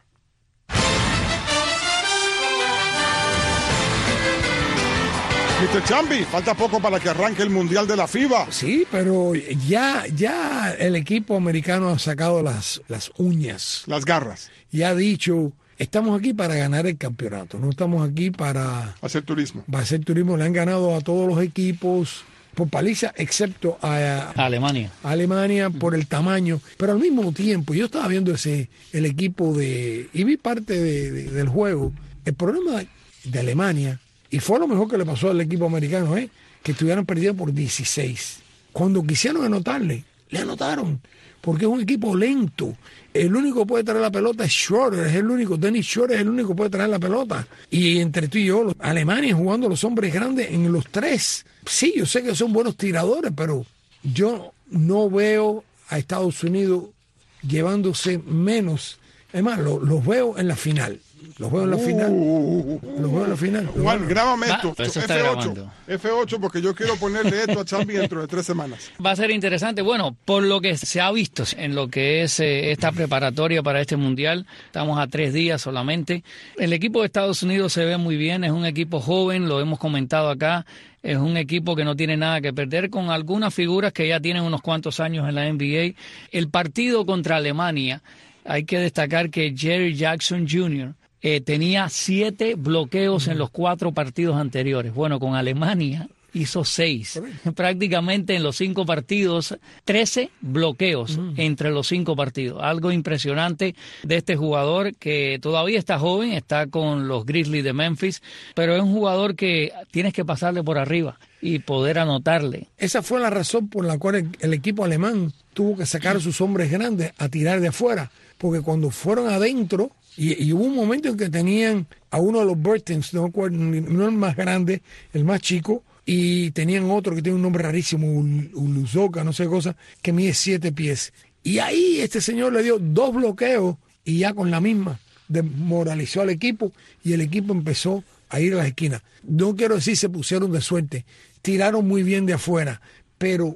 mister Chambi, falta poco para que arranque el Mundial de la FIBA. Sí, pero ya, ya el equipo americano ha sacado las, las uñas Las garras, y ha dicho, estamos aquí para ganar el campeonato, no estamos aquí para, hacer turismo. para hacer turismo. Le han ganado a todos los equipos por paliza, excepto a, a Alemania. Alemania por el tamaño, pero al mismo tiempo yo estaba viendo ese el equipo de y vi parte de, de- del juego. El problema de Alemania, y fue lo mejor que le pasó al equipo americano, ¿eh? Que estuvieron perdidos por dieciséis. Cuando quisieron anotarle, le anotaron, porque es un equipo lento. El único que puede traer la pelota es Schroeder, es el único. Dennis Schroeder es el único que puede traer la pelota. Y entre tú y yo, los- Alemania jugando los hombres grandes en los tres. Sí, yo sé que son buenos tiradores, pero yo no veo a Estados Unidos llevándose menos. Es más, lo- los veo en la final. Los veo en la final. Los veo en la final. Juan, grábame Va, esto. pero eso está F ocho. grabando. F ocho, porque yo quiero ponerle esto a Chambi dentro de tres semanas. Va a ser interesante. Bueno, por lo que se ha visto en lo que es eh, esta preparatoria para este mundial, estamos a tres días solamente. El equipo de Estados Unidos se ve muy bien, es un equipo joven, lo hemos comentado acá. Es un equipo que no tiene nada que perder, con algunas figuras que ya tienen unos cuantos años en la N B A. El partido contra Alemania, hay que destacar que Jerry Jackson junior Eh, tenía siete bloqueos en los cuatro partidos anteriores. Bueno, con Alemania hizo seis. Prácticamente en los cinco partidos, trece bloqueos entre los cinco partidos. Algo impresionante de este jugador, que todavía está joven, está con los Grizzlies de Memphis, pero es un jugador que tienes que pasarle por arriba y poder anotarle. Esa fue la razón por la cual el, el equipo alemán tuvo que sacar a sus hombres grandes a tirar de afuera, porque cuando fueron adentro, y, y hubo un momento en que tenían a uno de los Bertens, no, me acuerdo, no el más grande, el más chico, y tenían otro que tiene un nombre rarísimo, Ul- Uluzoka, no sé cosa, que mide siete pies. Y ahí este señor le dio dos bloqueos y ya con la misma desmoralizó al equipo, y el equipo empezó a ir a las esquinas. No quiero decir se pusieron de suerte, tiraron muy bien de afuera, pero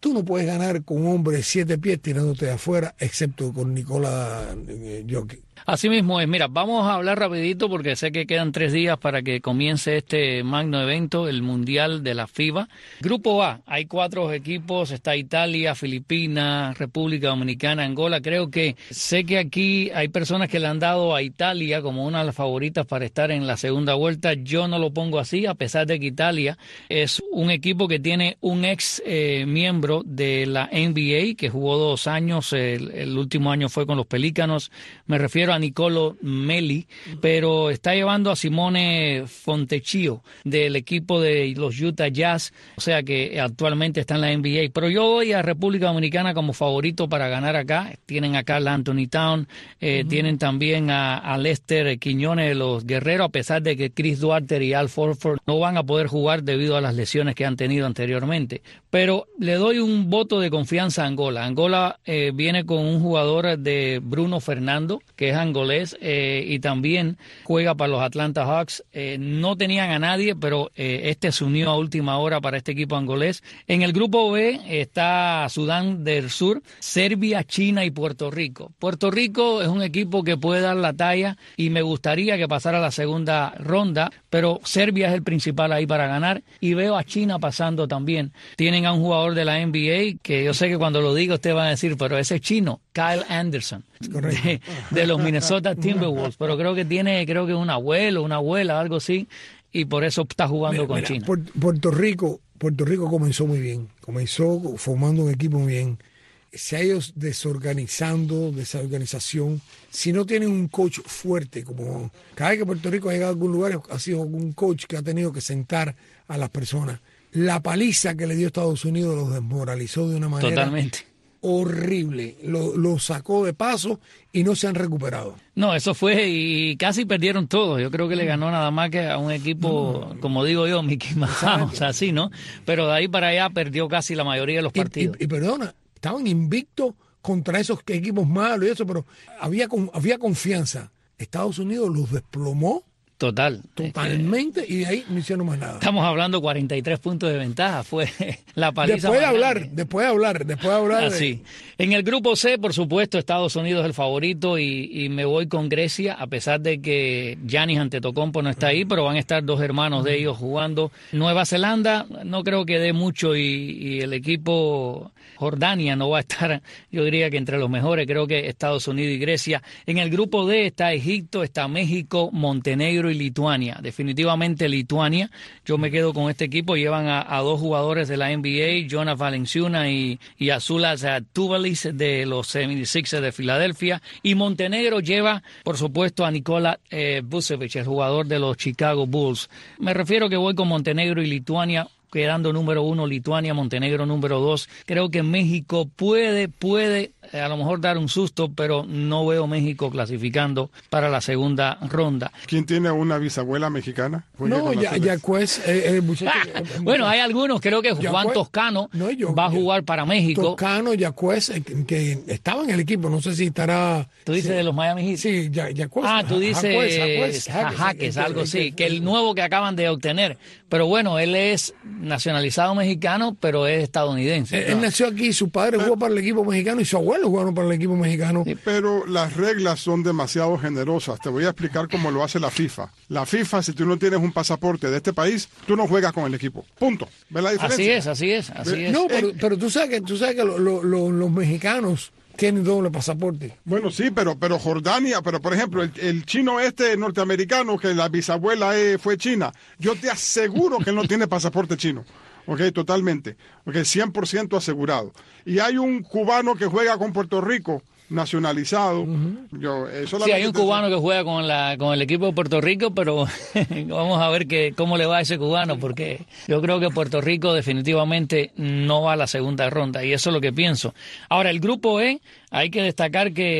tú no puedes ganar con un hombre de siete pies tirándote de afuera, excepto con Nikola eh, Jokic. Así mismo es. Mira, vamos a hablar rapidito porque sé que quedan tres días para que comience este magno evento, el Mundial de la FIBA. Grupo A, hay cuatro equipos, está Italia, Filipinas, República Dominicana, Angola. Creo que sé que aquí hay personas que le han dado a Italia como una de las favoritas para estar en la segunda vuelta. Yo no lo pongo así, a pesar de que Italia es un equipo que tiene un ex eh, miembro de la N B A que jugó dos años, el, el último año fue con los Pelícanos. Me refiero a Nicolo Melli, pero está llevando a Simone Fontecchio del equipo de los Utah Jazz, o sea que actualmente está en la N B A. Pero yo voy a República Dominicana como favorito para ganar acá. Tienen acá a Anthony Town, eh, uh-huh. tienen también a, a Lester Quiñones de los Guerreros, a pesar de que Chris Duarte y Al Horford no van a poder jugar debido a las lesiones que han tenido anteriormente. Pero le doy un voto de confianza a Angola. Angola eh, viene con un jugador de Bruno Fernando, que es angolés, eh, y también juega para los Atlanta Hawks. Eh, no tenían a nadie, pero eh, este se unió a última hora para este equipo angolés. En el grupo B está Sudán del Sur, Serbia, China y Puerto Rico. Puerto Rico es un equipo que puede dar la talla y me gustaría que pasara a la segunda ronda, pero Serbia es el principal ahí para ganar y veo a China pasando también. Tienen a un jugador de la N B A que yo sé que cuando lo diga ustedes van a decir, pero ese es chino, Kyle Anderson, de, de los Minnesota Timberwolves, pero creo que tiene, creo que es un abuelo, una abuela, algo así, y por eso está jugando mira, con mira, China. Puerto Rico, Puerto Rico comenzó muy bien, comenzó formando un equipo muy bien. Se ha ido desorganizando, desorganización. Si no tienen un coach fuerte, como cada vez que Puerto Rico ha llegado a algún lugar, ha sido un coach que ha tenido que sentar a las personas. La paliza que le dio Estados Unidos los desmoralizó de una manera totalmente horrible. Lo, lo sacó de paso y no se han recuperado. No, eso fue y casi perdieron todo. Yo creo que le ganó nada más que a un equipo, no, como digo yo, Mickey Mouse, así, ¿no? Pero de ahí para allá perdió casi la mayoría de los partidos. Y, y, y perdona, estaban invictos contra esos equipos malos y eso, pero había, había confianza. Estados Unidos los desplomó. Total. Totalmente, es que, y de ahí no hicieron más nada. Estamos hablando cuarenta y tres puntos de ventaja, fue la paliza. Después de hablar, después de hablar, después de hablar. Así. De... En el grupo C, por supuesto, Estados Unidos es el favorito y, y me voy con Grecia, a pesar de que Giannis Antetokounmpo no está ahí, pero van a estar dos hermanos de ellos jugando. Nueva Zelanda, no creo que dé mucho y, y el equipo Jordania no va a estar, yo diría que entre los mejores, creo que Estados Unidos y Grecia. En el grupo D está Egipto, está México, Montenegro y Lituania. Definitivamente Lituania, yo me quedo con este equipo, llevan a, a dos jugadores de la N B A, Jonas Valanciunas y, y Azulas Tubelis de los setenta y seis ers de Filadelfia, y Montenegro lleva, por supuesto, a Nikola eh, Vucevic, el jugador de los Chicago Bulls. Me refiero que voy con Montenegro y Lituania, quedando número uno Lituania, Montenegro número dos. Creo que México puede, puede eh, a lo mejor dar un susto, pero no veo México clasificando para la segunda ronda. ¿Quién tiene una bisabuela mexicana? No, ya, Yacuez, eh, el muchacho, ah, el, bueno, hay algunos, creo que Juan Yacuez, Toscano no, yo, va a jugar yo, para México. Toscano, Yacuez, eh, que estaba en el equipo, no sé si estará... ¿Tú dices sí, de los Miami Heat? Sí, Yacuez. Ah, tú dices Jacuez, Jacuez, Jacuez, Jaques, algo así, que el nuevo que acaban de obtener. Pero bueno, él es nacionalizado mexicano, pero es estadounidense. Él, él nació aquí, su padre jugó para el equipo mexicano y su abuelo jugaron para el equipo mexicano. Sí. Pero las reglas son demasiado generosas. Te voy a explicar cómo lo hace la FIFA. La FIFA, si tú no tienes un pasaporte de este país, tú no juegas con el equipo. Punto. ¿Ves la diferencia? Así es, así es, así es. No, pero, pero tú sabes que, tú sabes que lo, lo, lo, los mexicanos tienen doble pasaporte. Bueno, sí, pero pero Jordania, pero por ejemplo, el, el chino este norteamericano, que la bisabuela eh, fue china, yo te aseguro que él no tiene pasaporte chino. Ok, totalmente. Ok, cien por ciento asegurado. Y hay un cubano que juega con Puerto Rico, nacionalizado. Uh-huh. Yo, eh, sí, hay un cubano que juega con la con el equipo de Puerto Rico, pero vamos a ver que, cómo le va a ese cubano, porque yo creo que Puerto Rico definitivamente no va a la segunda ronda, y eso es lo que pienso. Ahora, el grupo E, hay que destacar que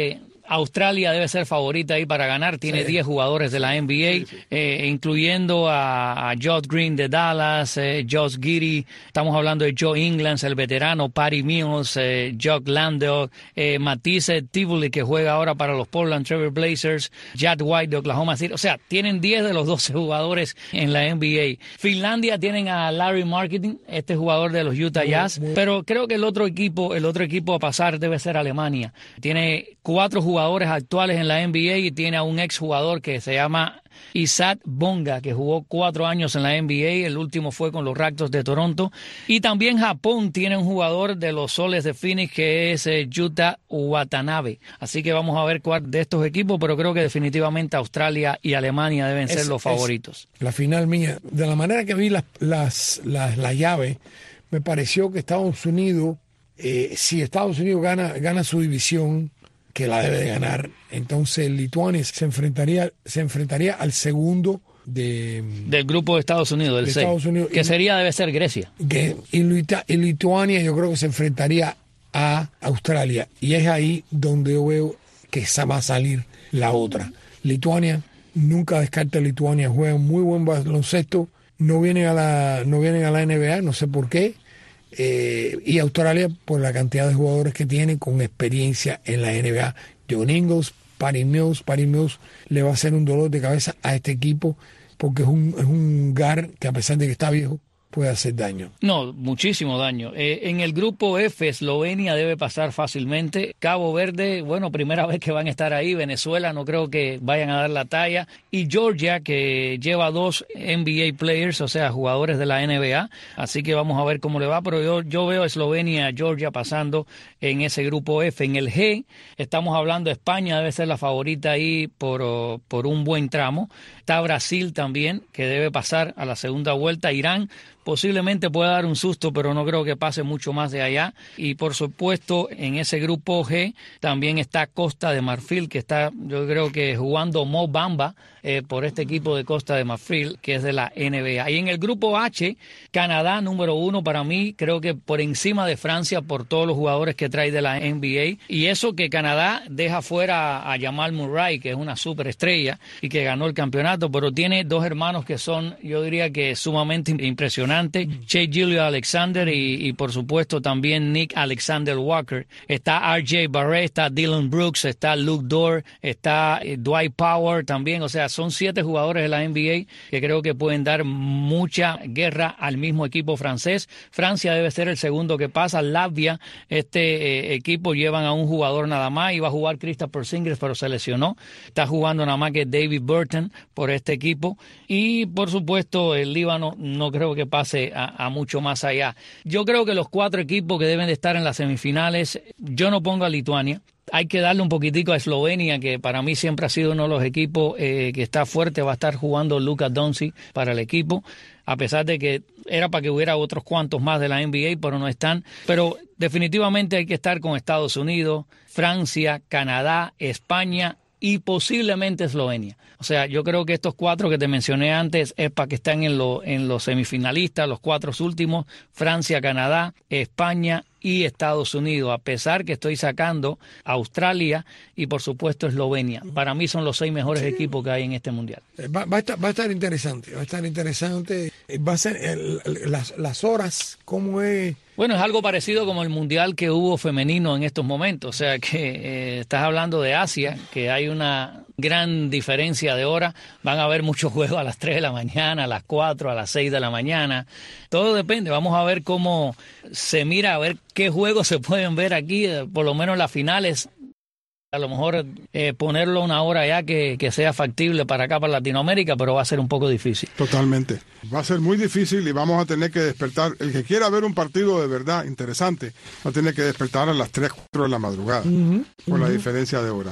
Australia debe ser favorita ahí para ganar, tiene sí. diez jugadores de la N B A, sí, sí. Eh, incluyendo a, a Josh Green de Dallas, eh, Josh Giddey, estamos hablando de Joe Ingles, el veterano, Patty Mills, eh, Jock Landale, eh, Matisse Thybulle, que juega ahora para los Portland Trail Blazers, Jack White de Oklahoma City, o sea, tienen diez de los doce jugadores en la N B A. Finlandia tienen a Larry Marketing, este jugador de los Utah Jazz, muy, muy. Pero creo que el otro equipo, el otro equipo a pasar debe ser Alemania. Tiene cuatro jugadores actuales en la N B A y tiene a un exjugador que se llama Isaac Bonga, que jugó cuatro años en la N B A, el último fue con los Raptors de Toronto. Y también Japón tiene un jugador de los Soles de Phoenix que es eh, Yuta Watanabe. Así que vamos a ver cuál de estos equipos, pero creo que definitivamente Australia y Alemania deben ser es, los favoritos. La final mía, de la manera que vi las las las la llave, me pareció que Estados Unidos, eh, si Estados Unidos gana gana su división, que la debe de ganar, entonces Lituania se enfrentaría se enfrentaría al segundo de del grupo de Estados Unidos, del de Estados Unidos, que y, sería debe ser Grecia. Que, y, y Lituania yo creo que se enfrentaría a Australia, y es ahí donde yo veo que esa va a salir la otra. Lituania, nunca descarta Lituania, juega muy buen baloncesto, no vienen a la no vienen a la N B A, no sé por qué. Eh, y Australia por la cantidad de jugadores que tiene con experiencia en la N B A. John Ingles, Patty Mills, Patty Mills le va a hacer un dolor de cabeza a este equipo porque es un, es un guard que a pesar de que está viejo puede hacer daño. No, muchísimo daño. Eh, en el grupo F, Eslovenia debe pasar fácilmente. Cabo Verde, bueno, primera vez que van a estar ahí. Venezuela, no creo que vayan a dar la talla. Y Georgia, que lleva dos N B A players, o sea, jugadores de la N B A. Así que vamos a ver cómo le va. Pero yo, yo veo a Eslovenia, Georgia pasando en ese grupo F. En el G, estamos hablando de España, debe ser la favorita ahí por, por un buen tramo. Está Brasil también, que debe pasar a la segunda vuelta. Irán posiblemente pueda dar un susto, pero no creo que pase mucho más de allá. Y por supuesto, en ese grupo G también está Costa de Marfil, que está, yo creo que jugando Mo Bamba eh, por este equipo de Costa de Marfil, que es de la N B A. Y en el grupo H, Canadá, número uno para mí, creo que por encima de Francia por todos los jugadores que trae de la N B A. Y eso que Canadá deja fuera a Jamal Murray, que es una superestrella y que ganó el campeonato, pero tiene dos hermanos que son, yo diría que sumamente impresionantes. Shai Gilgeous-Alexander y, y por supuesto también Nick Alexander Walker. Está R J Barrett, está Dylan Brooks, está Luke Dort, está eh, Dwight Powell también. O sea, son siete jugadores de la N B A que creo que pueden dar mucha guerra al mismo equipo francés. Francia debe ser el segundo que pasa. Latvia, este eh, equipo llevan a un jugador nada más. Iba a jugar Kristaps Porzingis, pero se lesionó. Está jugando nada más que David Burton por este equipo. Y por supuesto el Líbano no creo que pase A, a mucho más allá. Yo creo que los cuatro equipos que deben de estar en las semifinales, yo no pongo a Lituania. Hay que darle un poquitico a Eslovenia, que para mí siempre ha sido uno de los equipos eh, que está fuerte. Va a estar jugando Luka Doncic para el equipo, a pesar de que era para que hubiera otros cuantos más de la N B A, pero no están. Pero definitivamente hay que estar con Estados Unidos, Francia, Canadá, España y posiblemente Eslovenia. O sea, yo creo que estos cuatro que te mencioné antes es para que estén en, lo, en los semifinalistas, los cuatro últimos: Francia, Canadá, España y Estados Unidos, a pesar que estoy sacando Australia y por supuesto Eslovenia. Para mí son los seis mejores sí. equipos que hay en este mundial. Va, va, a estar, va a estar interesante, va a estar interesante. Va a ser el, las, las horas, cómo es. Bueno, es algo parecido como el mundial que hubo femenino en estos momentos. O sea que eh, estás hablando de Asia, que hay una gran diferencia de hora. Van a haber muchos juegos a las tres de la mañana, a las cuatro, a las seis de la mañana. Todo depende. Vamos a ver cómo se mira, a ver qué juegos se pueden ver aquí, por lo menos las finales. A lo mejor eh, ponerlo una hora ya que, que sea factible para acá, para Latinoamérica, pero va a ser un poco difícil. Totalmente. Va a ser muy difícil y vamos a tener que despertar. El que quiera ver un partido de verdad interesante va a tener que despertar a las tres, cuatro de la madrugada, uh-huh, por uh-huh. la diferencia de hora.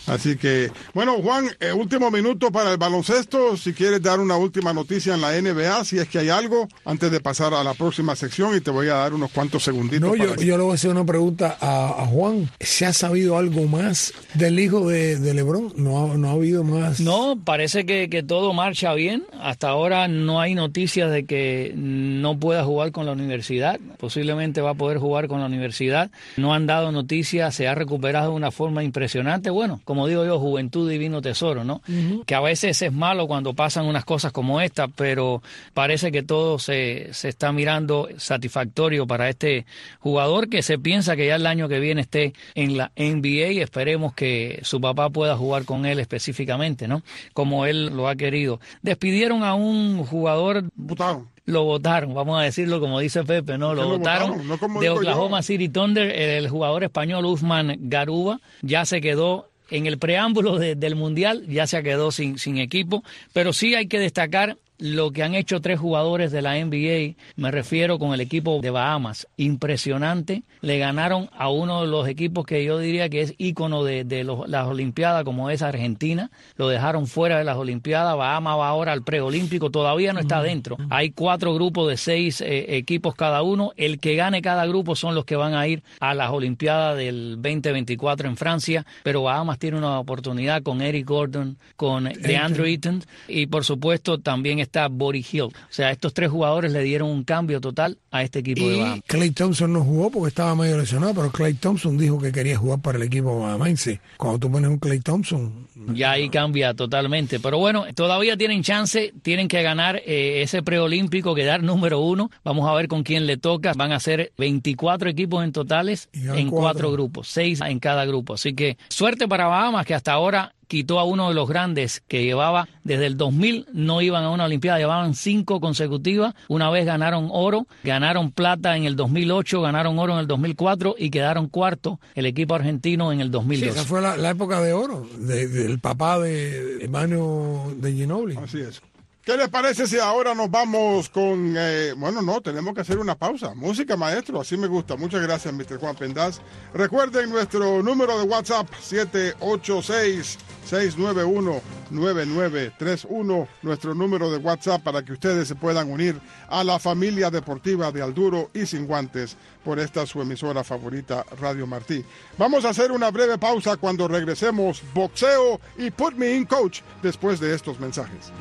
Así que, bueno, Juan, eh, último minuto para el baloncesto. Si quieres dar una última noticia en la N B A, si es que hay algo, antes de pasar a la próxima sección, y te voy a dar unos cuantos segunditos. No, para yo, que... yo le voy a hacer una pregunta a, a Juan. ¿Se ha sabido algo más del hijo de, de LeBron? No, no ha habido más. No, parece que, que todo marcha bien. Hasta ahora no hay noticias de que no pueda jugar con la universidad. Posiblemente va a poder jugar con la universidad. No han dado noticias, se ha recuperado de una forma impresionante. Bueno, como digo yo, juventud divino tesoro, ¿no? Uh-huh. Que a veces es malo cuando pasan unas cosas como esta, pero parece que todo se, se está mirando satisfactorio para este jugador, que se piensa que ya el año que viene esté en la N B A, y esperemos que su papá pueda jugar con él específicamente, ¿no? Como él lo ha querido. Despidieron a un jugador... Botado. Lo votaron, vamos a decirlo como dice Pepe, ¿no? Lo votaron no de Oklahoma yo. City Thunder. El jugador español Usman Garuba ya se quedó en el preámbulo de, del Mundial, ya se quedó sin, sin equipo, pero sí hay que destacar lo que han hecho tres jugadores de la N B A, me refiero con el equipo de Bahamas, impresionante. Le ganaron a uno de los equipos que yo diría que es ícono de, de los, las Olimpiadas, como es Argentina. Lo dejaron fuera de las Olimpiadas. Bahamas va ahora al preolímpico, todavía no está dentro. Hay cuatro grupos de seis eh, equipos cada uno. El que gane cada grupo son los que van a ir a las Olimpiadas del veinte veinticuatro en Francia, pero Bahamas tiene una oportunidad con Eric Gordon, con DeAndre Ayton, y por supuesto también está Buddy Hield. O sea, estos tres jugadores le dieron un cambio total a este equipo y de Bahamas. Klay Thompson no jugó porque estaba medio lesionado, pero Klay Thompson dijo que quería jugar para el equipo bahamense. Cuando tú pones un Klay Thompson... Ya ahí cambia totalmente. Pero bueno, todavía tienen chance, tienen que ganar eh, ese preolímpico, quedar número uno. Vamos a ver con quién le toca. Van a ser veinticuatro equipos en totales en cuatro. cuatro grupos, seis en cada grupo. Así que suerte para Bahamas, que hasta ahora quitó a uno de los grandes que llevaba desde el dos mil, no iban a una Olimpiada, llevaban cinco consecutivas. Una vez ganaron oro, ganaron plata en el dos mil ocho, ganaron oro en el dos mil cuatro y quedaron cuarto el equipo argentino en el dos mil dos. Sí, esa fue la, la época de oro de, del papá de Emmanuel de Ginóbili. Así es. ¿Qué les parece si ahora nos vamos con... Eh, bueno, no, tenemos que hacer una pausa. Música, maestro, así me gusta. Muchas gracias, mister Juan Pendaz. Recuerden nuestro número de WhatsApp, siete ocho seis, seis nueve uno, nueve nueve tres uno. Nuestro número de WhatsApp para que ustedes se puedan unir a la familia deportiva de Al Duro y Sin Guantes por esta su emisora favorita, Radio Martí. Vamos a hacer una breve pausa. Cuando regresemos, boxeo y Put Me In Coach después de estos mensajes.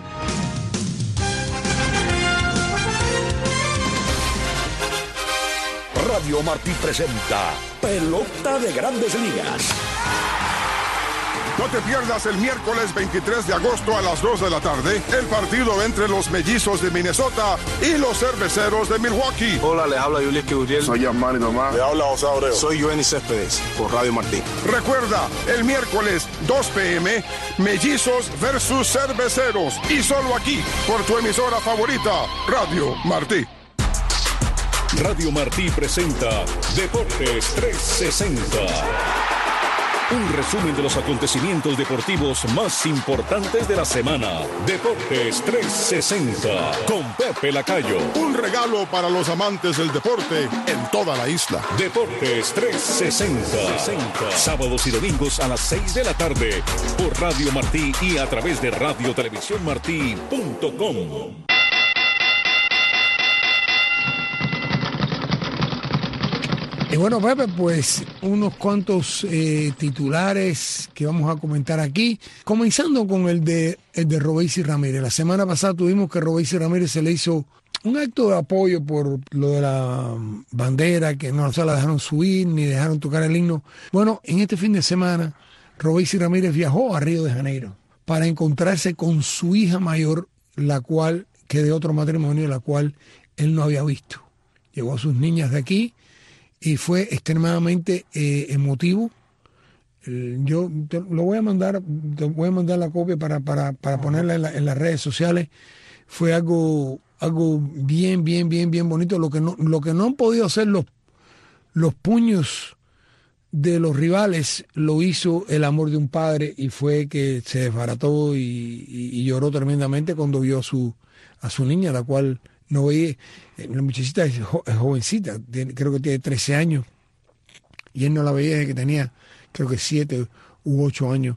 Radio Martí presenta Pelota de Grandes Ligas. No te pierdas el miércoles veintitrés de agosto a las dos de la tarde el partido entre los Mellizos de Minnesota y los Cerveceros de Milwaukee. Hola, les habla Julián Guriel. Soy Yasmani Tomás. Le habla José Abreu. Soy Joenny Céspedes por Radio Martí. Recuerda, el miércoles dos pe eme, Mellizos versus Cerveceros. Y solo aquí, por tu emisora favorita, Radio Martí. Radio Martí presenta Deportes trescientos sesenta. Un resumen de los acontecimientos deportivos más importantes de la semana. Deportes trescientos sesenta con Pepe Lacayo. Un regalo para los amantes del deporte en toda la isla. Deportes trescientos sesenta. Sábados y domingos a las seis de la tarde por Radio Martí y a través de radio televisión martí punto com. Y bueno, Pepe, pues unos cuantos eh, titulares que vamos a comentar aquí, comenzando con el de el de Robeysi Ramírez. La semana pasada tuvimos que Robeysi Ramírez se le hizo un acto de apoyo por lo de la bandera, que no se la dejaron subir ni dejaron tocar el himno. Bueno, en este fin de semana, Robeysi Ramírez viajó a Río de Janeiro para encontrarse con su hija mayor, la cual, que de otro matrimonio, la cual él no había visto. Llevó a sus niñas de aquí y fue extremadamente eh, emotivo. Eh, yo te lo voy a mandar, te voy a mandar la copia para, para, para ponerla en, la, en las redes sociales. Fue algo, algo bien, bien, bien, bien bonito. Lo que no, lo que no han podido hacer los, los puños de los rivales, lo hizo el amor de un padre, y fue que se desbarató y, y, y lloró tremendamente cuando vio a su, a su niña, la cual no veía. La muchachita es, jo, es jovencita, tiene, creo que tiene trece años, y él no la veía desde que tenía, creo que siete u ocho años.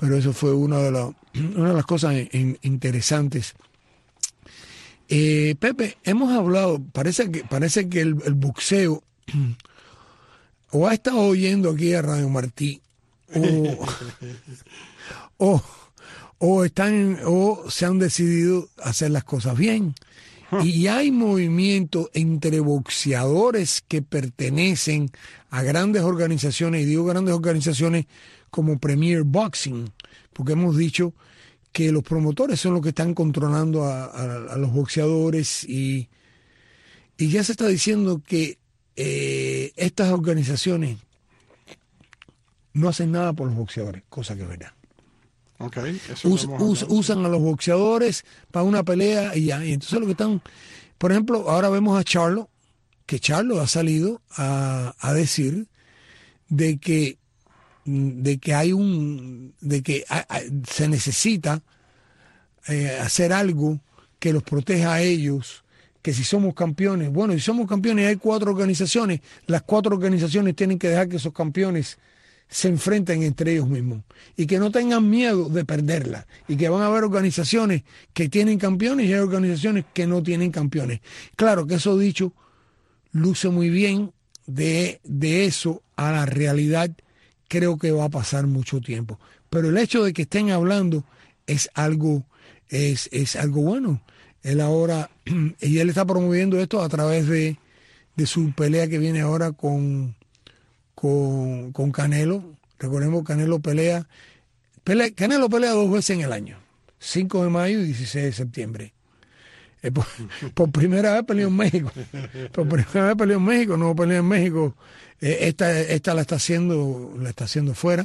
pero eso fue una de, la, una de las cosas in, interesantes. Eh, Pepe, hemos hablado, parece que, parece que el, el boxeo o ha estado oyendo aquí a Radio Martí o, o, o, están, o se han decidido hacer las cosas bien. Y hay movimiento entre boxeadores que pertenecen a grandes organizaciones, y digo grandes organizaciones como Premier Boxing, porque hemos dicho que los promotores son los que están controlando a, a, a los boxeadores, y, y ya se está diciendo que eh, estas organizaciones no hacen nada por los boxeadores, cosa que es verdad. Okay, eso Us, us, usan a los boxeadores para una pelea y ya. Y entonces lo que están, por ejemplo, ahora vemos a Charlo, que Charlo ha salido a, a decir de que de que hay un de que a, a, se necesita eh, hacer algo que los proteja a ellos, que si somos campeones, bueno, si somos campeones y hay cuatro organizaciones, las cuatro organizaciones tienen que dejar que esos campeones se enfrenten entre ellos mismos y que no tengan miedo de perderla, y que van a haber organizaciones que tienen campeones y hay organizaciones que no tienen campeones. Claro que eso dicho luce muy bien, de, de eso a la realidad creo que va a pasar mucho tiempo, pero el hecho de que estén hablando es algo, es, es algo bueno. Él ahora, y él está promoviendo esto a través de, de su pelea que viene ahora con Con, con Canelo. Recordemos, Canelo pelea, pelea, Canelo pelea dos veces en el año, cinco de mayo y dieciséis de septiembre. Eh, por, por primera vez peleó en México. Por primera vez peleó en México, no peleó en México. Eh, esta, esta la está haciendo, la está haciendo fuera.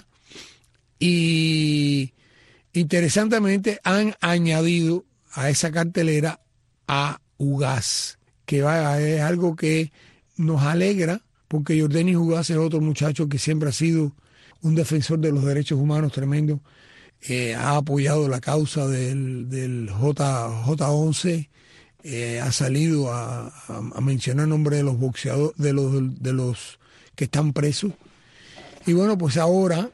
Y interesantemente han añadido a esa cartelera a Ugas, que va, es algo que nos alegra, porque Yordenis Ugas es otro muchacho que siempre ha sido un defensor de los derechos humanos tremendo. Eh, ha apoyado la causa del, del J once, eh, ha salido a, a, a mencionar nombre de los boxeadores, de los, de los que están presos. Y bueno, pues ahora,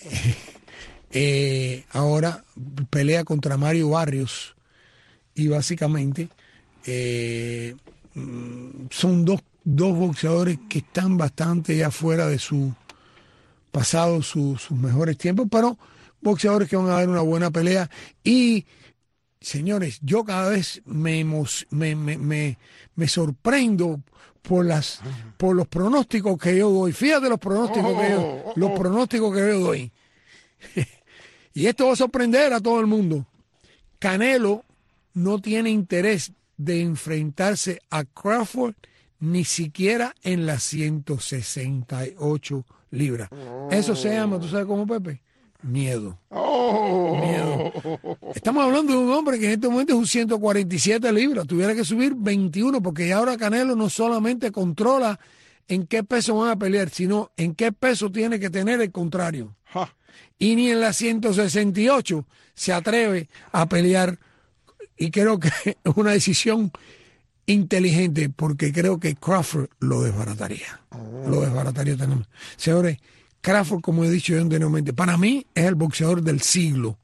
eh, ahora pelea contra Mario Barrios, y básicamente eh, son dos Dos boxeadores que están bastante ya fuera de su pasado, su, sus mejores tiempos, pero boxeadores que van a dar una buena pelea. Y, señores, yo cada vez me, me, me, me, me sorprendo por las por los pronósticos que yo doy. Fíjate los pronósticos oh, que yo, oh, oh. los pronósticos que yo doy. Y esto va a sorprender a todo el mundo. Canelo no tiene interés de enfrentarse a Crawford ni siquiera en las ciento sesenta y ocho libras. Oh. Eso se llama, ¿tú sabes cómo, Pepe? Miedo. Oh. Miedo. Estamos hablando de un hombre que en este momento es un ciento cuarenta y siete libras. Tuviera que subir veintiuno, porque ahora Canelo no solamente controla en qué peso van a pelear, sino en qué peso tiene que tener el contrario. Huh. Y ni en las ciento sesenta y ocho se atreve a pelear. Y creo que es una decisión inteligente, porque creo que Crawford lo desbarataría. Oh. Lo desbarataría también. Señores, Crawford, como he dicho yo anteriormente, para mí es el boxeador del siglo.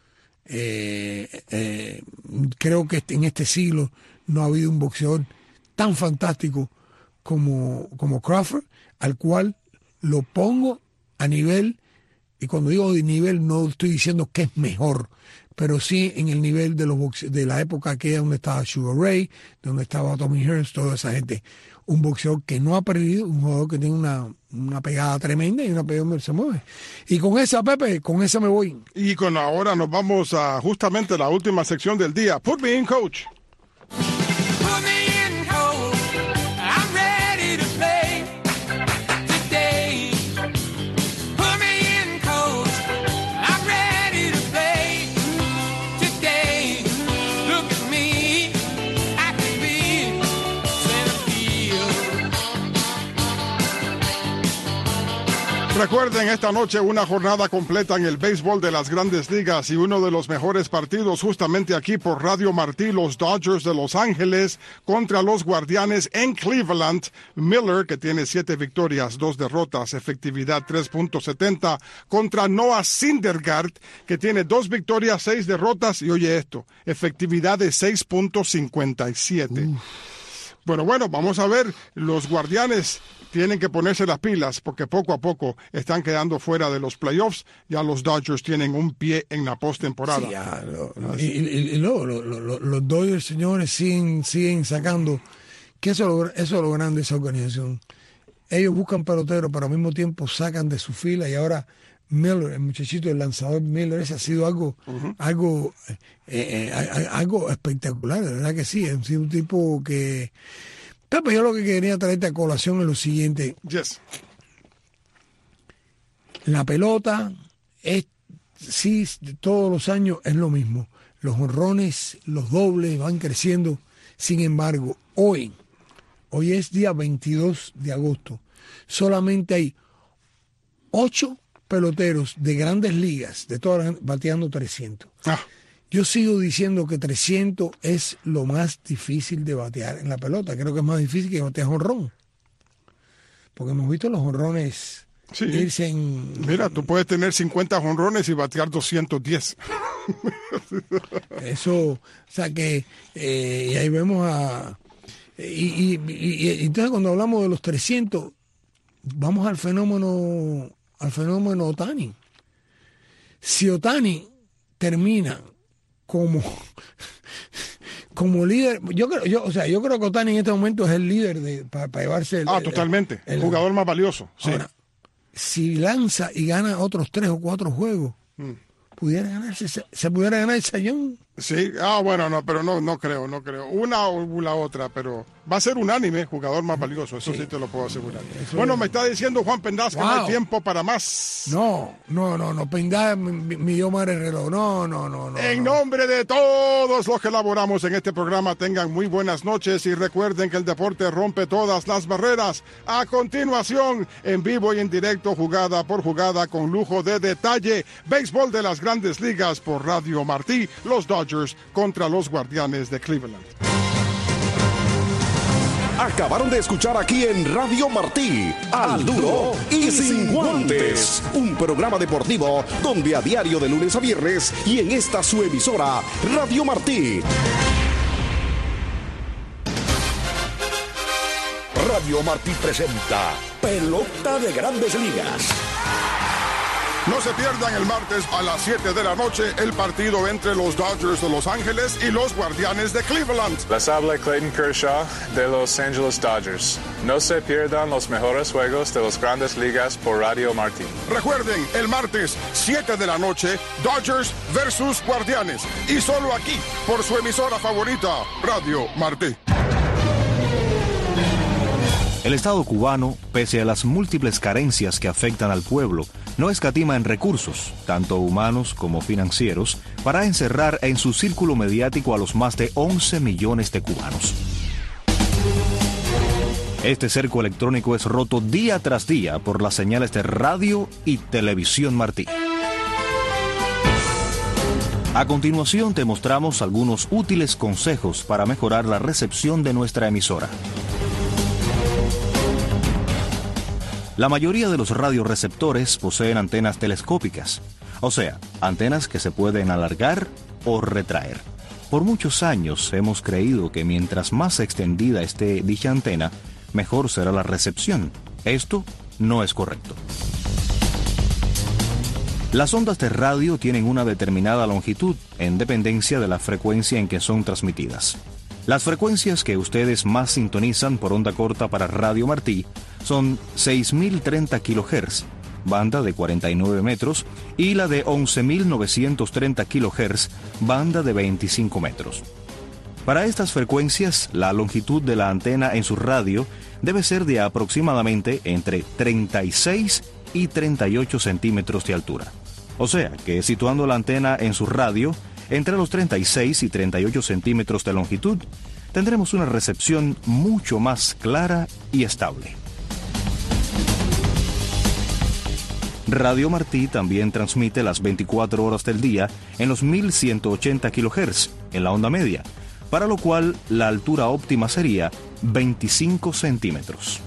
Eh, eh, creo que en este siglo no ha habido un boxeador tan fantástico como, como Crawford, al cual lo pongo a nivel, y cuando digo de nivel no estoy diciendo que es mejor, pero sí en el nivel de los boxe- de la época que donde estaba Sugar Ray, donde estaba Tommy Hearns, toda esa gente. Un boxeador que no ha perdido, un jugador que tiene una, una pegada tremenda y una pegada donde se mueve. Y con esa, Pepe, con esa me voy. Y con ahora nos vamos a justamente la última sección del día. Put me in, coach. Put me in, coach. I'm ready to play today. Put me in, coach. I'm ready to play today. Look at me. I can be center field. Recuerden, esta noche una jornada completa en el béisbol de las Grandes Ligas y uno de los mejores partidos justamente aquí por Radio Martí, los Dodgers de Los Ángeles contra los Guardianes en Cleveland. Miller, que tiene siete victorias, dos derrotas, efectividad tres punto setenta, contra Noah Syndergaard, que tiene dos victorias, seis derrotas, y oye esto, efectividad de seis punto cincuenta y siete. Uf. Bueno, bueno, vamos a ver, los Guardianes tienen que ponerse las pilas porque poco a poco están quedando fuera de los playoffs. Ya los Dodgers tienen un pie en la postemporada. Sí, ya, lo, y, y, y luego lo, lo, lo, los Dodgers, señores, siguen, siguen sacando, que eso, eso es lo grande de esa organización. Ellos buscan peloteros, pero al mismo tiempo sacan de su fila, y ahora Miller, el muchachito, el lanzador Miller, ese ha sido algo, uh-huh. algo, eh, eh, algo espectacular, de verdad que sí. Ha sido un tipo que... Pero yo lo que quería traerte a colación es lo siguiente. Yes. La pelota es, sí, todos los años es lo mismo. Los jonrones, los dobles van creciendo. Sin embargo, hoy, hoy es día veintidós de agosto. Solamente hay ocho peloteros de Grandes Ligas, de todas las, bateando trescientos. Ah. Yo sigo diciendo que trescientos es lo más difícil de batear en la pelota. Creo que es más difícil que batear jonrón. Porque hemos visto los jonrones sí. irse en... Mira, tú puedes tener cincuenta jonrones y batear doscientos diez. Eso, o sea que... Eh, y ahí vemos a... Y, y, y, y entonces cuando hablamos de los trescientos, vamos al fenómeno, al fenómeno Ohtani. Si Ohtani termina como como líder, yo creo, yo, o sea, yo creo que Ohtani en este momento es el líder de para, para llevarse el, ah, totalmente, el, el jugador más valioso. Sí. Ahora, si lanza y gana otros tres o cuatro juegos, hmm. pudiera ganarse, se, se pudiera ganar el sayón. Sí, ah, bueno, no, pero no, no creo, no creo. Una o la otra, pero va a ser unánime, jugador más valioso, eso sí, sí te lo puedo asegurar. Eso bueno, es... me está diciendo Juan Pendaz wow. que no hay tiempo para más. No, no, no, no, Pendaz me dio mal el reloj, no, no, no, no. En no. nombre de todos los que laboramos en este programa, tengan muy buenas noches y recuerden que el deporte rompe todas las barreras. A continuación, en vivo y en directo, jugada por jugada, con lujo de detalle, béisbol de las Grandes Ligas por Radio Martí, los Dodgers contra los Guardianes de Cleveland. Acabaron de escuchar aquí en Radio Martí, Al Duro y Sin Guantes, un programa deportivo donde a diario de lunes a viernes y en esta su emisora, Radio Martí. Radio Martí presenta Pelota de Grandes Ligas. No se pierdan el martes a las siete de la noche el partido entre los Dodgers de Los Ángeles y los Guardianes de Cleveland. Les habla Clayton Kershaw de Los Angeles Dodgers. No se pierdan los mejores juegos de las Grandes Ligas por Radio Martí. Recuerden, el martes, siete de la noche, Dodgers versus Guardianes. Y solo aquí, por su emisora favorita, Radio Martí. El Estado cubano, pese a las múltiples carencias que afectan al pueblo, no escatima en recursos, tanto humanos como financieros, para encerrar en su círculo mediático a los más de once millones de cubanos. Este cerco electrónico es roto día tras día por las señales de radio y televisión Martí. A continuación te mostramos algunos útiles consejos para mejorar la recepción de nuestra emisora. La mayoría de los radioreceptores poseen antenas telescópicas, o sea, antenas que se pueden alargar o retraer. Por muchos años hemos creído que mientras más extendida esté dicha antena, mejor será la recepción. Esto no es correcto. Las ondas de radio tienen una determinada longitud en dependencia de la frecuencia en que son transmitidas. Las frecuencias que ustedes más sintonizan por onda corta para Radio Martí son seis mil treinta kilohertz, banda de cuarenta y nueve metros, y la de once mil novecientos treinta kilohertz, banda de veinticinco metros. Para estas frecuencias, la longitud de la antena en su radio debe ser de aproximadamente entre treinta y seis y treinta y ocho centímetros de altura. O sea, que situando la antena en su radio entre los treinta y seis y treinta y ocho centímetros de longitud, tendremos una recepción mucho más clara y estable. Radio Martí también transmite las veinticuatro horas del día en los mil ciento ochenta kilohertz en la onda media, para lo cual la altura óptima sería veinticinco centímetros.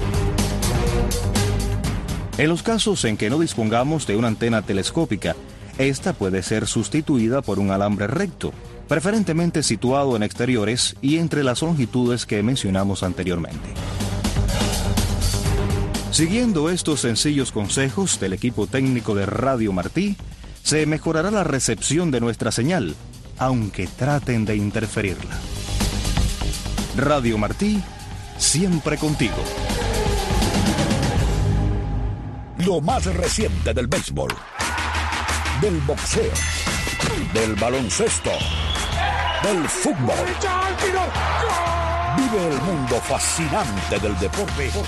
En los casos en que no dispongamos de una antena telescópica, esta puede ser sustituida por un alambre recto, preferentemente situado en exteriores y entre las longitudes que mencionamos anteriormente. Siguiendo estos sencillos consejos del equipo técnico de Radio Martí, se mejorará la recepción de nuestra señal, aunque traten de interferirla. Radio Martí, siempre contigo. Lo más reciente del béisbol, del boxeo, del baloncesto, del fútbol. Vive el mundo fascinante del deporte